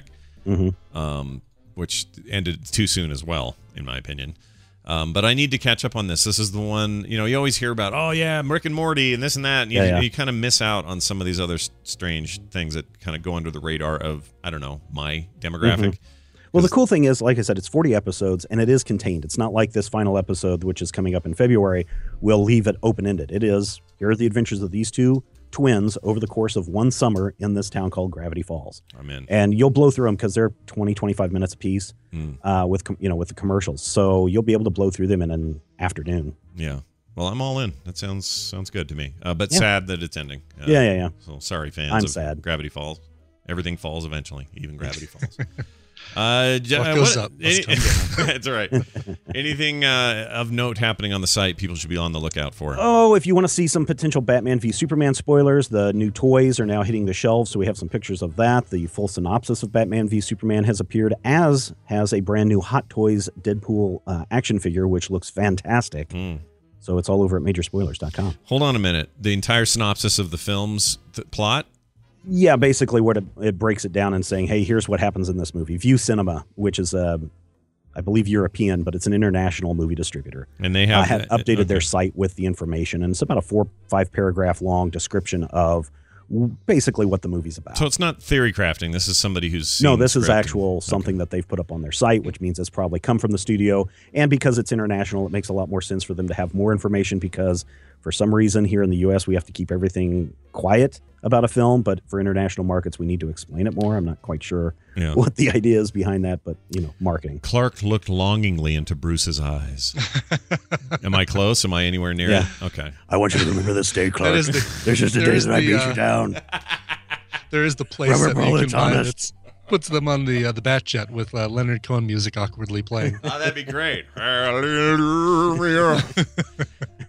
which ended too soon as well, in my opinion. But I need to catch up on this. This is the one, you always hear about, oh yeah, Rick and Morty and this and that. And you kind of miss out on some of these other strange things that kind of go under the radar of, I don't know, my demographic. Well, the cool thing is, like I said, it's 40 episodes and it is contained. It's not like this final episode, which is coming up in February, will leave it open-ended. It is, here are the adventures of these two twins over the course of one summer in this town called Gravity Falls. I'm in. And you'll blow through them because they're 20, 25 minutes a piece with the commercials. So you'll be able to blow through them in an afternoon. Yeah. Well, I'm all in. That sounds good to me. But sad that it's ending. Yeah. So sorry, fans. I'm of sad. Gravity Falls. Everything falls eventually, even Gravity Falls. What goes up must come down. That's all right. Anything of note happening on the site people should be on the lookout for? Oh, if you want to see some potential Batman v Superman spoilers, the new toys are now hitting the shelves, so we have some pictures of that. The full synopsis of Batman v Superman has appeared, as has a brand new Hot Toys Deadpool action figure, which looks fantastic. So it's all over at majorspoilers.com. Hold on a minute. The entire synopsis of the film's plot? Yeah, basically what it breaks it down and saying, hey, here's what happens in this movie. View Cinema, which is, I believe, European, but it's an international movie distributor. And they have updated their site with the information. And it's about a 4-5 paragraph long description of basically what the movie's about. So it's not theory crafting. This is somebody who's No, this is actual something that they've put up on their site, which means it's probably come from the studio. And because it's international, it makes a lot more sense for them to have more information because for some reason here in the U.S. we have to keep everything quiet about a film, but for international markets we need to explain it more. I'm not quite sure what the idea is behind that, but marketing. Clark looked longingly into Bruce's eyes. Am I close? Am I anywhere near it? Okay. I want you to remember this day, Clark. There's just a day that I beat you down. There is the place that you can find it. Puts them on the Batjet with Leonard Cohen music awkwardly playing. Oh, that'd be great.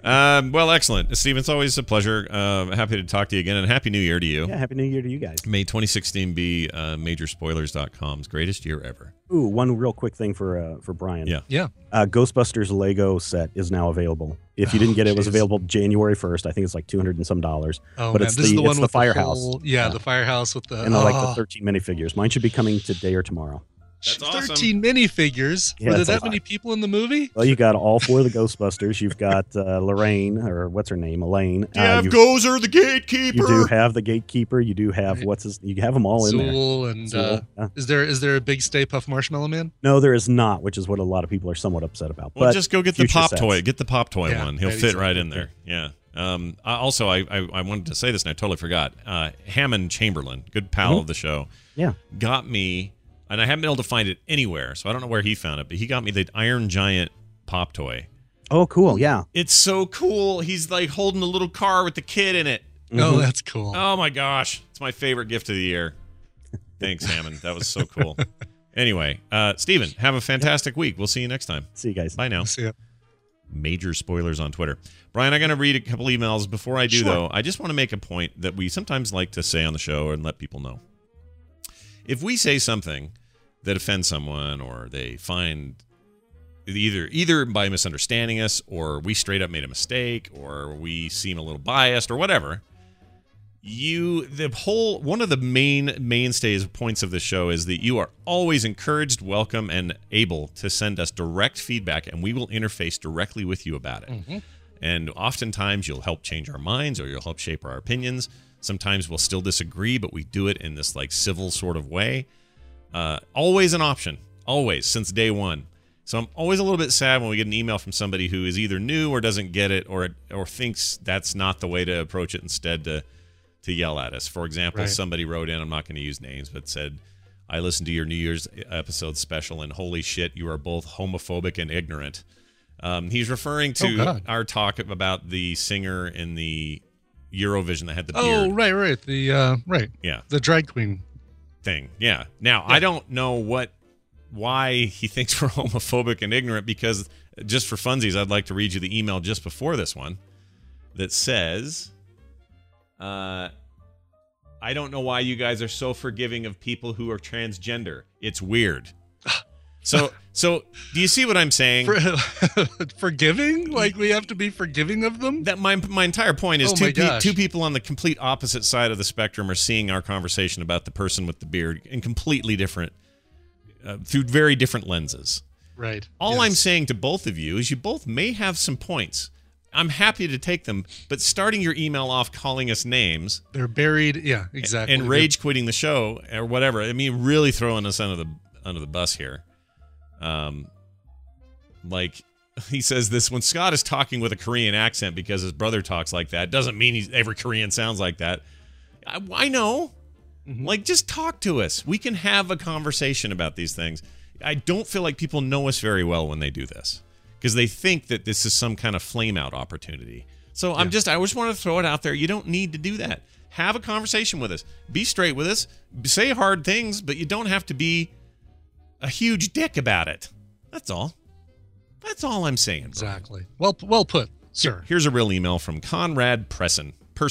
Well, excellent. Stephen, it's always a pleasure. Happy to talk to you again, and Happy New Year to you. Yeah, Happy New Year to you guys. May 2016 be Majorspoilers.com's greatest year ever. Ooh, one real quick thing for Brian. Yeah. Ghostbusters Lego set is now available. If you didn't get it, it was available January 1st. I think it's like $200 and some. Oh, but man. it's This is the one it's with the firehouse. The firehouse with the and like the 13 minifigures. Mine should be coming today or tomorrow. That's awesome. 13 minifigures. Yeah, Were there it's a that lot. many people in the movie? Well, you got all 4 of the Ghostbusters. You've got Lorraine, or what's her name, Elaine. You have Gozer, the gatekeeper. You do have the gatekeeper. You do have you have them all in there. Zool and Zool, is there a big Stay Puft Marshmallow Man? No, there is not, which is what a lot of people are somewhat upset about. Well, but just go get the future pop sets. toy. Get the pop toy one. He'll right, fit right exactly. in there. Yeah. I wanted to say this and I totally forgot. Hammond Chamberlain, good pal of the show, got me, and I haven't been able to find it anywhere, so I don't know where he found it, but he got me the Iron Giant pop toy. Oh, cool. Yeah. It's so cool. He's like holding a little car with the kid in it. Oh, that's cool. Oh my gosh. It's my favorite gift of the year. Thanks, Hammond. That was so cool. Anyway, Steven, have a fantastic week. We'll see you next time. See you guys. Bye now. See ya. Major spoilers on Twitter. Brian, I'm going to read a couple emails. Before I do, Sure. though, I just want to make a point that we sometimes like to say on the show and let people know. If we say something that offends someone, or they find either by misunderstanding us, or we straight up made a mistake, or we seem a little biased, or whatever, one of the mainstays points of the show is that you are always encouraged, welcome, and able to send us direct feedback, and we will interface directly with you about it. Mm-hmm. And oftentimes you'll help change our minds, or you'll help shape our opinions. Sometimes we'll still disagree, but we do it in this like civil sort of way. Always an option, always, since day one. So I'm always a little bit sad when we get an email from somebody who is either new or doesn't get it, or thinks that's not the way to approach it, instead to yell at us. For example, Right. Somebody wrote in, I'm not going to use names, but said, I listened to your New Year's episode special, and holy shit, you are both homophobic and ignorant. He's referring to our talk about the singer in the Eurovision that had the beard. Oh, right. The drag queen thing. Yeah. Now, I don't know why he thinks we're homophobic and ignorant, because just for funsies, I'd like to read you the email just before this one that says, I don't know why you guys are so forgiving of people who are transgender. It's weird. So do you see what I'm saying? Forgiving? Like we have to be forgiving of them? That my entire point is Oh two people on the complete opposite side of the spectrum are seeing our conversation about the person with the beard in completely different, through very different lenses. Right. All I'm saying to both of you is you both may have some points. I'm happy to take them, but starting your email off calling us names, they're buried. Yeah, exactly. And rage quitting the show or whatever. I mean, really throwing us under the bus here. Like he says this, when Scott is talking with a Korean accent because his brother talks like that, doesn't mean every Korean sounds like that. I know. Mm-hmm. Like, just talk to us. We can have a conversation about these things. I don't feel like people know us very well when they do this, because they think that this is some kind of flame out opportunity. So I just want to throw it out there. You don't need to do that. Have a conversation with us. Be straight with us. Say hard things, but you don't have to be a huge dick about it. That's all. That's all I'm saying. Exactly. Well put, sir. Here's a real email from Conrad Person.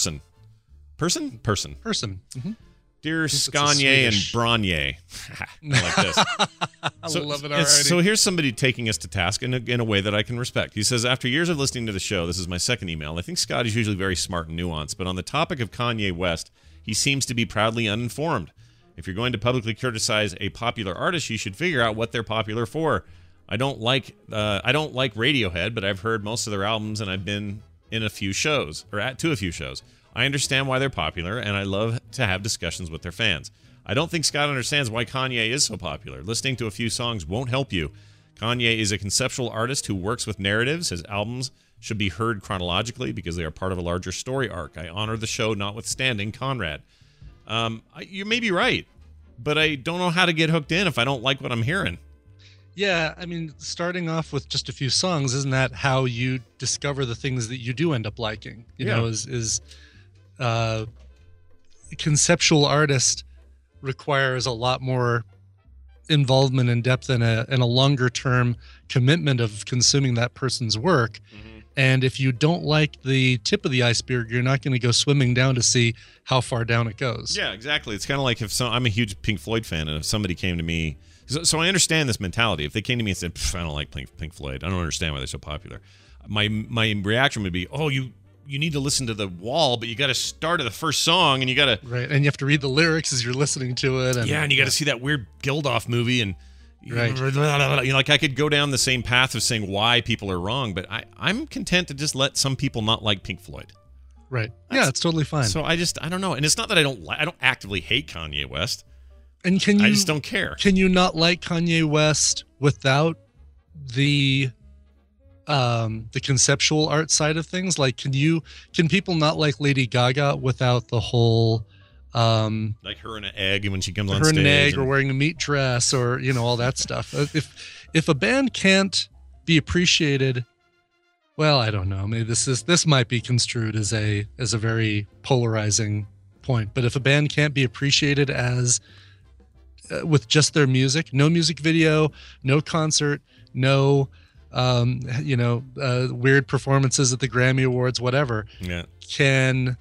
Mm-hmm. Dear Skanye and Branye. I like this. I love it already. So here's somebody taking us to task in a way that I can respect. He says, after years of listening to the show, this is my second email. I think Scott is usually very smart and nuanced, but on the topic of Kanye West, he seems to be proudly uninformed. If you're going to publicly criticize a popular artist, you should figure out what they're popular for. I don't like Radiohead, but I've heard most of their albums, and I've been in a few shows, or to a few shows. I understand why they're popular, and I love to have discussions with their fans. I don't think Scott understands why Kanye is so popular. Listening to a few songs won't help you. Kanye is a conceptual artist who works with narratives. His albums should be heard chronologically because they are part of a larger story arc. I honor the show, notwithstanding Conrad. You may be right, but I don't know how to get hooked in if I don't like what I'm hearing. Yeah, I mean, starting off with just a few songs, isn't that how you discover the things that you do end up liking? You know, is conceptual artist requires a lot more involvement and depth and a longer term commitment of consuming that person's work. Mm-hmm. And if you don't like the tip of the iceberg, you're not going to go swimming down to see how far down it goes. Yeah, exactly. It's kind of like if I'm a huge Pink Floyd fan, and if somebody came to me, so I understand this mentality. If they came to me and said, I don't like Pink Floyd, I don't understand why they're so popular, my reaction would be, oh, you need to listen to The Wall, but you got to start at the first song, and you got to right, and you have to read the lyrics as you're listening to it. And, and you got to see that weird Geldof movie, and right. Like I could go down the same path of saying why people are wrong, but I'm content to just let some people not like Pink Floyd. Right. Yeah, it's totally fine. So I don't know, and it's not that I don't actively hate Kanye West. And I just don't care. Can you not like Kanye West without the conceptual art side of things? Like, can people not like Lady Gaga without the whole like her in an egg when she comes on stage, her in an egg, or wearing a meat dress, or all that stuff? If a band can't be appreciated, well, I don't know. Maybe this might be construed as a very polarizing point. But if a band can't be appreciated as with just their music, no music video, no concert, no weird performances at the Grammy Awards, whatever, can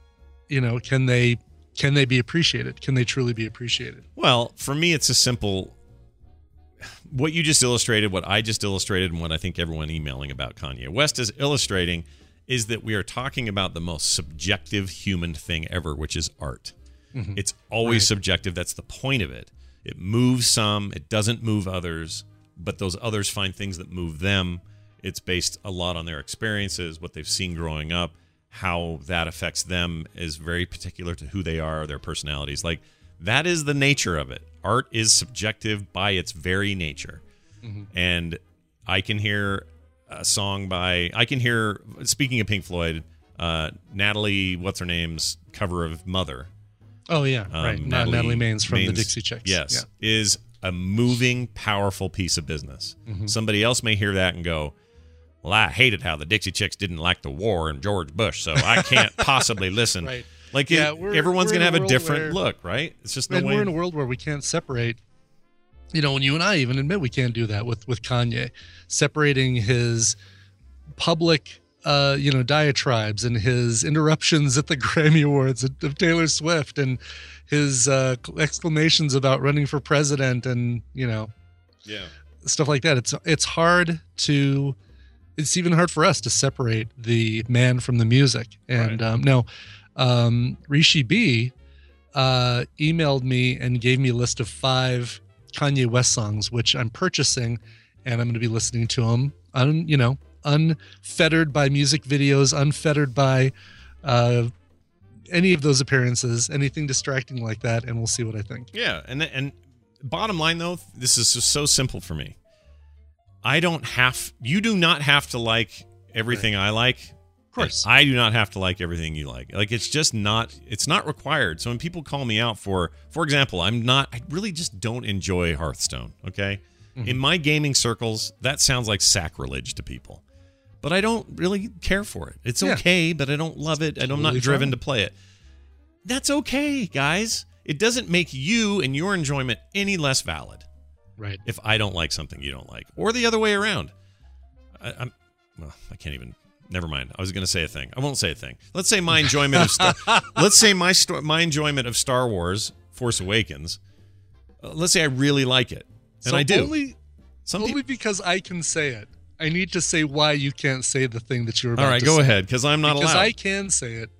they be appreciated? Can they truly be appreciated? Well, for me, it's a simple. What you just illustrated, what I just illustrated, and what I think everyone emailing about Kanye West is illustrating is that we are talking about the most subjective human thing ever, which is art. Mm-hmm. It's always subjective. That's the point of it. It moves some, it doesn't move others, but those others find things that move them. It's based a lot on their experiences, what they've seen growing up, how that affects them is very particular to who they are, their personalities. Like, that is the nature of it. Art is subjective by its very nature. Mm-hmm. And I can hear a song speaking of Pink Floyd, Natalie, what's her name's cover of Mother. Oh, yeah, right. Natalie Maines from the Dixie Chicks. Yes, is a moving, powerful piece of business. Mm-hmm. Somebody else may hear that and go, well, I hated how the Dixie Chicks didn't like the war and George Bush, so I can't possibly listen. Right. Like, everyone's going to have a different look, right? It's just the way. We're in a world where we can't separate. When you and I even admit we can't do that with Kanye, separating his public diatribes and his interruptions at the Grammy Awards of Taylor Swift and his exclamations about running for president and stuff like that. It's hard to. It's even hard for us to separate the man from the music. And Rishi B emailed me and gave me a list of 5 Kanye West songs, which I'm purchasing, and I'm going to be listening to them, unfettered by music videos, unfettered by any of those appearances, anything distracting like that, and we'll see what I think. Yeah, and bottom line, though, this is just so simple for me. You do not have to like everything I like. Of course. I do not have to like everything you like. Like, it's just not required. So when people call me out for example, I really just don't enjoy Hearthstone, okay? Mm-hmm. In my gaming circles, that sounds like sacrilege to people. But I don't really care for it. It's okay, but I don't love it, and I'm not driven to play it. That's okay, guys. It doesn't make you and your enjoyment any less valid. Right. If I don't like something you don't like, or the other way around. I can't even. Never mind. I was going to say a thing. I won't say a thing. Let's say my enjoyment of my enjoyment of Star Wars: Force Awakens. Let's say I really like it, and I do. Only because I can say it. I need to say why you can't say the thing that you're about to say. All right, go ahead, because I'm not allowed. Because I can say it.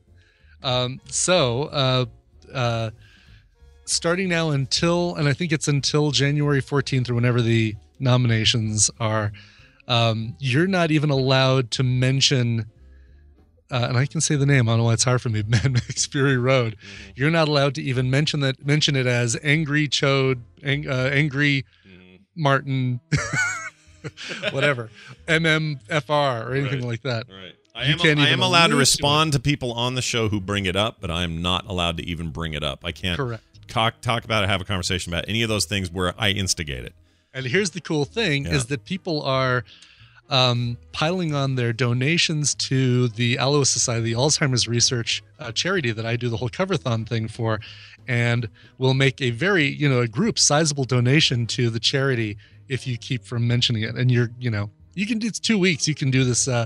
Starting now and I think it's until January 14th or whenever the nominations are, you're not even allowed to mention, and I can say the name, I don't know why it's hard for me, Mad Max Fury Road. Mm-hmm. You're not allowed to even mention it as Angry Chode, Angry Martin, whatever, MMFR or anything like that. Right. I am allowed to respond to people on the show who bring it up, but I am not allowed to even bring it up. I can't talk about it, have a conversation about any of those things where I instigate it. And here's the cool thing is that people are piling on their donations to the Aloe Society, the Alzheimer's research charity that I do the whole cover-thon thing for, and will make a very, a group sizable donation to the charity if you keep from mentioning it. And you can do, it's 2 weeks. You can do this,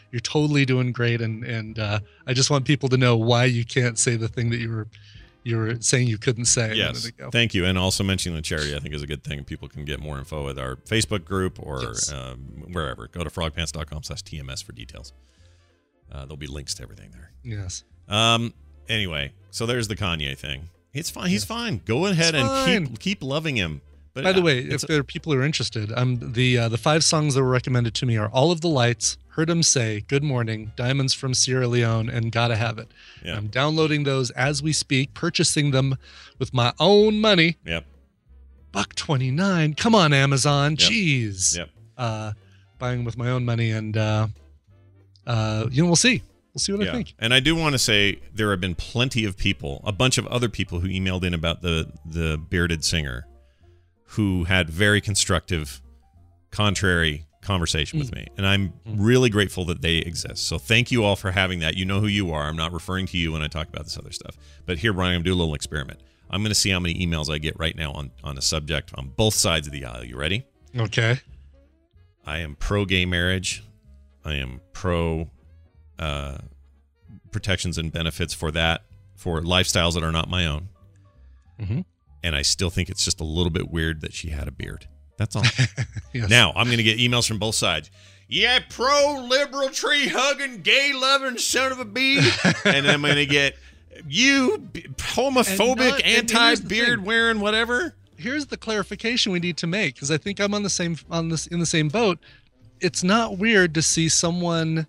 You're totally doing great, and I just want people to know why you can't say the thing that you were saying you couldn't say a Yes, minute ago. thank you. And also mentioning the charity, I think, is a good thing. People can get more info at our Facebook group or wherever. Go to frogpants.com/TMS for details. There'll be links to everything there. Yes. Anyway, so there's the Kanye thing. It's fine. He's fine. Go ahead and keep loving him. But by the way, if there are people who are interested, the 5 songs that were recommended to me are All of the Lights, Heard 'Em Say, Good Morning, Diamonds from Sierra Leone, and Gotta Have It. Yeah. I'm downloading those as we speak, purchasing them with my own money. Yep. $1.29. Come on, Amazon. Yep. Jeez. Yep. Buying with my own money, and we'll see. We'll see what I think. And I do want to say there have been plenty of people, a bunch of other people who emailed in about the bearded singer, who had very constructive, contrary conversation with me. And I'm really grateful that they exist. So thank you all for having that. You know who you are. I'm not referring to you when I talk about this other stuff. But here, Brian, I'm going to do a little experiment. I'm going to see how many emails I get right now on a subject on both sides of the aisle. You ready? Okay. I am pro-gay marriage. I am pro protections and benefits for that, for lifestyles that are not my own. Mm-hmm. And I still think it's just a little bit weird that she had a beard. That's all. Yes. Now, I'm going to get emails from both sides. Yeah, pro-liberal, tree-hugging, gay-loving son of a bee. And I'm going to get you homophobic, anti-beard-wearing whatever. Here's the clarification we need to make, because I think I'm in the same boat. It's not weird to see someone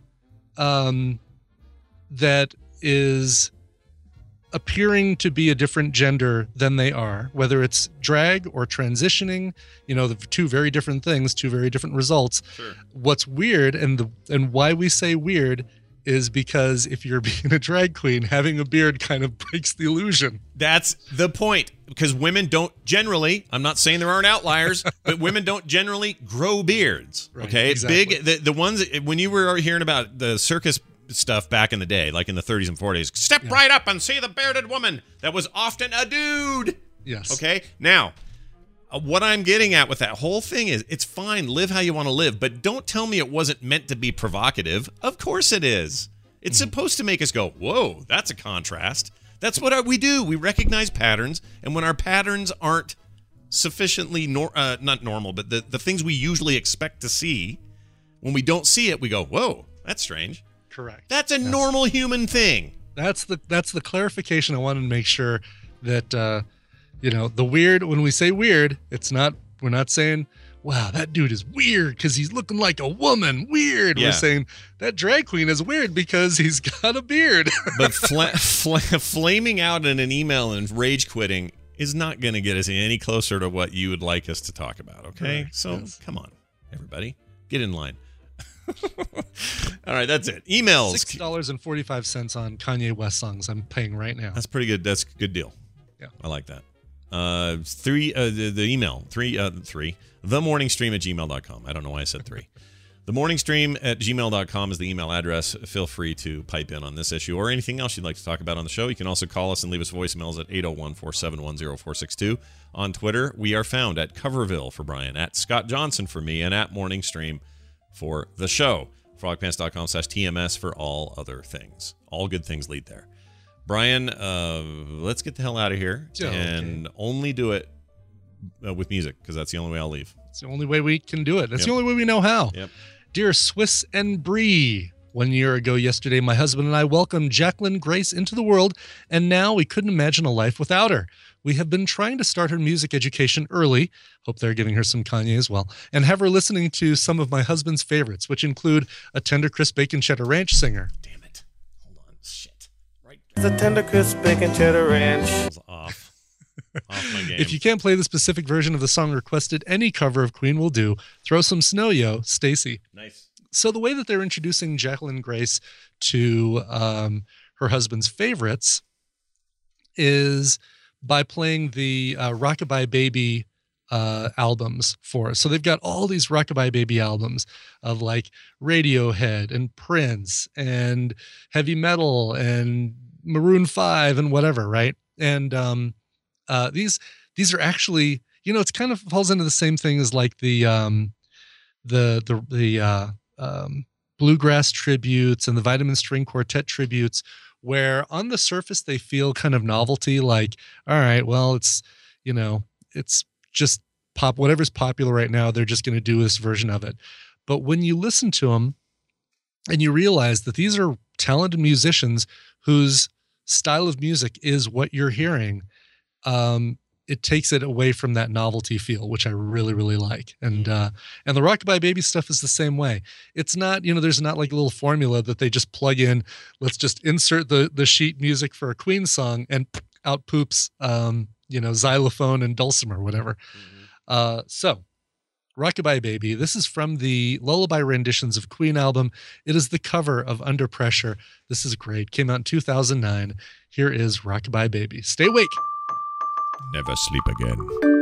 that is appearing to be a different gender than they are, whether it's drag or transitioning, the two very different things, two very different results. Sure. What's weird and why we say weird is because if you're being a drag queen, having a beard kind of breaks the illusion. That's the point, because women don't generally, I'm not saying there aren't outliers, but women don't generally grow beards. Right, okay? exactly. Big, the ones, when you were hearing about the circus stuff back in the day, like in the 30s and 40s, step right up and see the bearded woman. That was often a dude. Yes. Okay? Now, what I'm getting at with that whole thing is, it's fine, live how you want to live, but don't tell me it wasn't meant to be provocative. Of course it is. It's supposed to make us go, whoa, that's a contrast. That's what we do. We recognize patterns, and when our patterns aren't sufficiently, not normal, but the things we usually expect to see, when we don't see it, we go, whoa, that's strange. Correct. That's a normal human thing. That's the clarification I wanted to make sure that the weird, when we say weird, we're not saying, wow, that dude is weird because he's looking like a woman. Weird. Yeah. We're saying that drag queen is weird because he's got a beard. But flaming out in an email and rage quitting is not going to get us any closer to what you would like us to talk about. Okay. Correct. So Yes. Come on, everybody, get in line. All right, that's it. Emails. $6.45 on Kanye West songs I'm paying right now. That's pretty good. That's a good deal. Yeah. I like that. The email, themorningstream@gmail.com. I don't know why I said 3. Themorningstream@gmail.com is the email address. Feel free to pipe in on this issue or anything else you'd like to talk about on the show. You can also call us and leave us voicemails at 801-471-0462. On Twitter, we are found at Coverville for Brian, at Scott Johnson for me, and at Morningstream for the show. Frogpants.com/TMS for all other things. All good things lead there. Brian, let's get the hell out of here and only do it with music, because that's the only way I'll leave. It's the only way we can do it. That's the only way we know how. Yep. Dear Swiss and Brie, 1 year ago yesterday, my husband and I welcomed Jacqueline Grace into the world, and now we couldn't imagine a life without her. We have been trying to start her music education early, hope they're giving her some Kanye as well, and have her listening to some of my husband's favorites, which include a tender crisp bacon cheddar ranch singer. Damn it. Hold on. Shit. Right. The tender crisp bacon cheddar ranch. Off my game. If you can't play the specific version of the song requested, any cover of Queen will do. Throw some snow, yo, Stacy. Nice. So the way that they're introducing Jacqueline Grace to her husband's favorites is by playing the Rockabye Baby albums for us. So they've got all these Rockabye Baby albums of like Radiohead and Prince and heavy metal and Maroon 5 and whatever, right? And these are actually, it's kind of falls into the same thing as like the bluegrass tributes and the Vitamin String Quartet tributes, where on the surface they feel kind of novelty, like, all right, well, it's, you know, it's just pop, whatever's popular right now, they're just going to do this version of it. But when you listen to them and you realize that these are talented musicians whose style of music is what you're hearing, it takes it away from that novelty feel, which I really, really like. And the Rockabye Baby stuff is the same way. It's not, you know, there's not like a little formula that they just plug in. Let's just insert the sheet music for a Queen song and out poops, you know, xylophone and dulcimer, whatever. So Rockabye Baby, this is from the Lullaby Renditions of Queen album. It is the cover of Under Pressure. This is great. Came out in 2009. Here is Rockabye Baby. Stay awake. Never sleep again.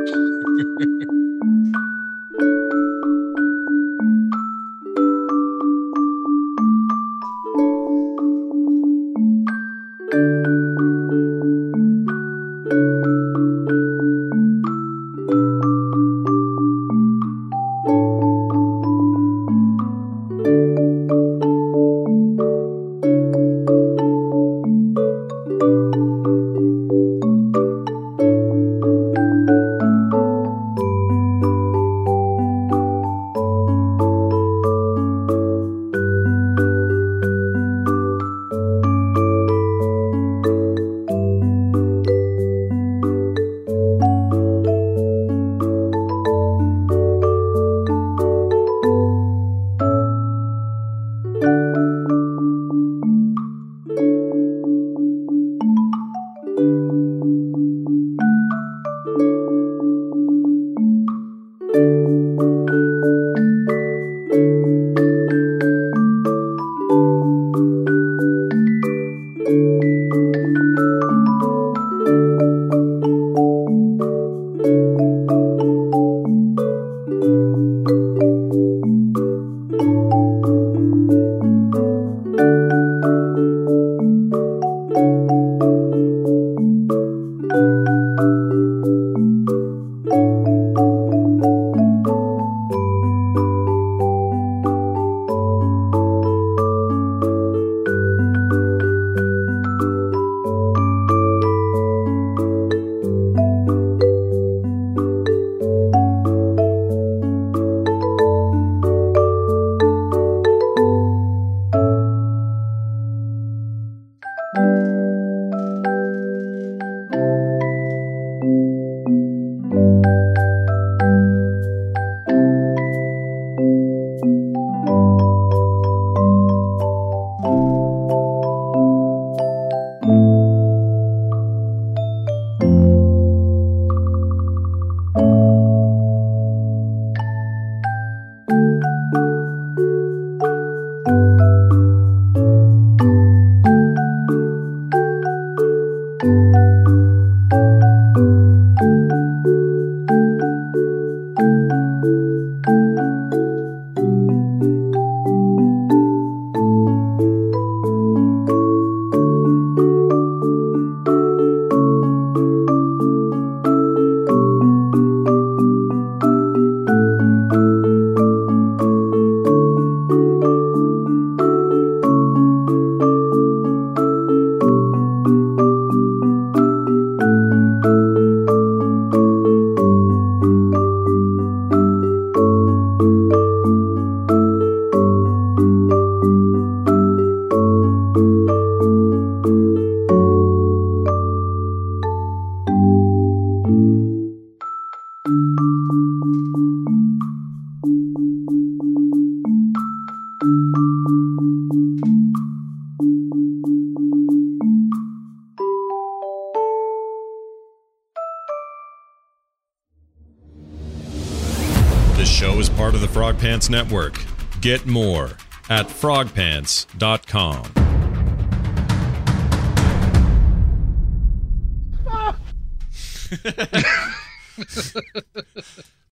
This show is part of the Frog Pants Network. Get more at frogpants.com.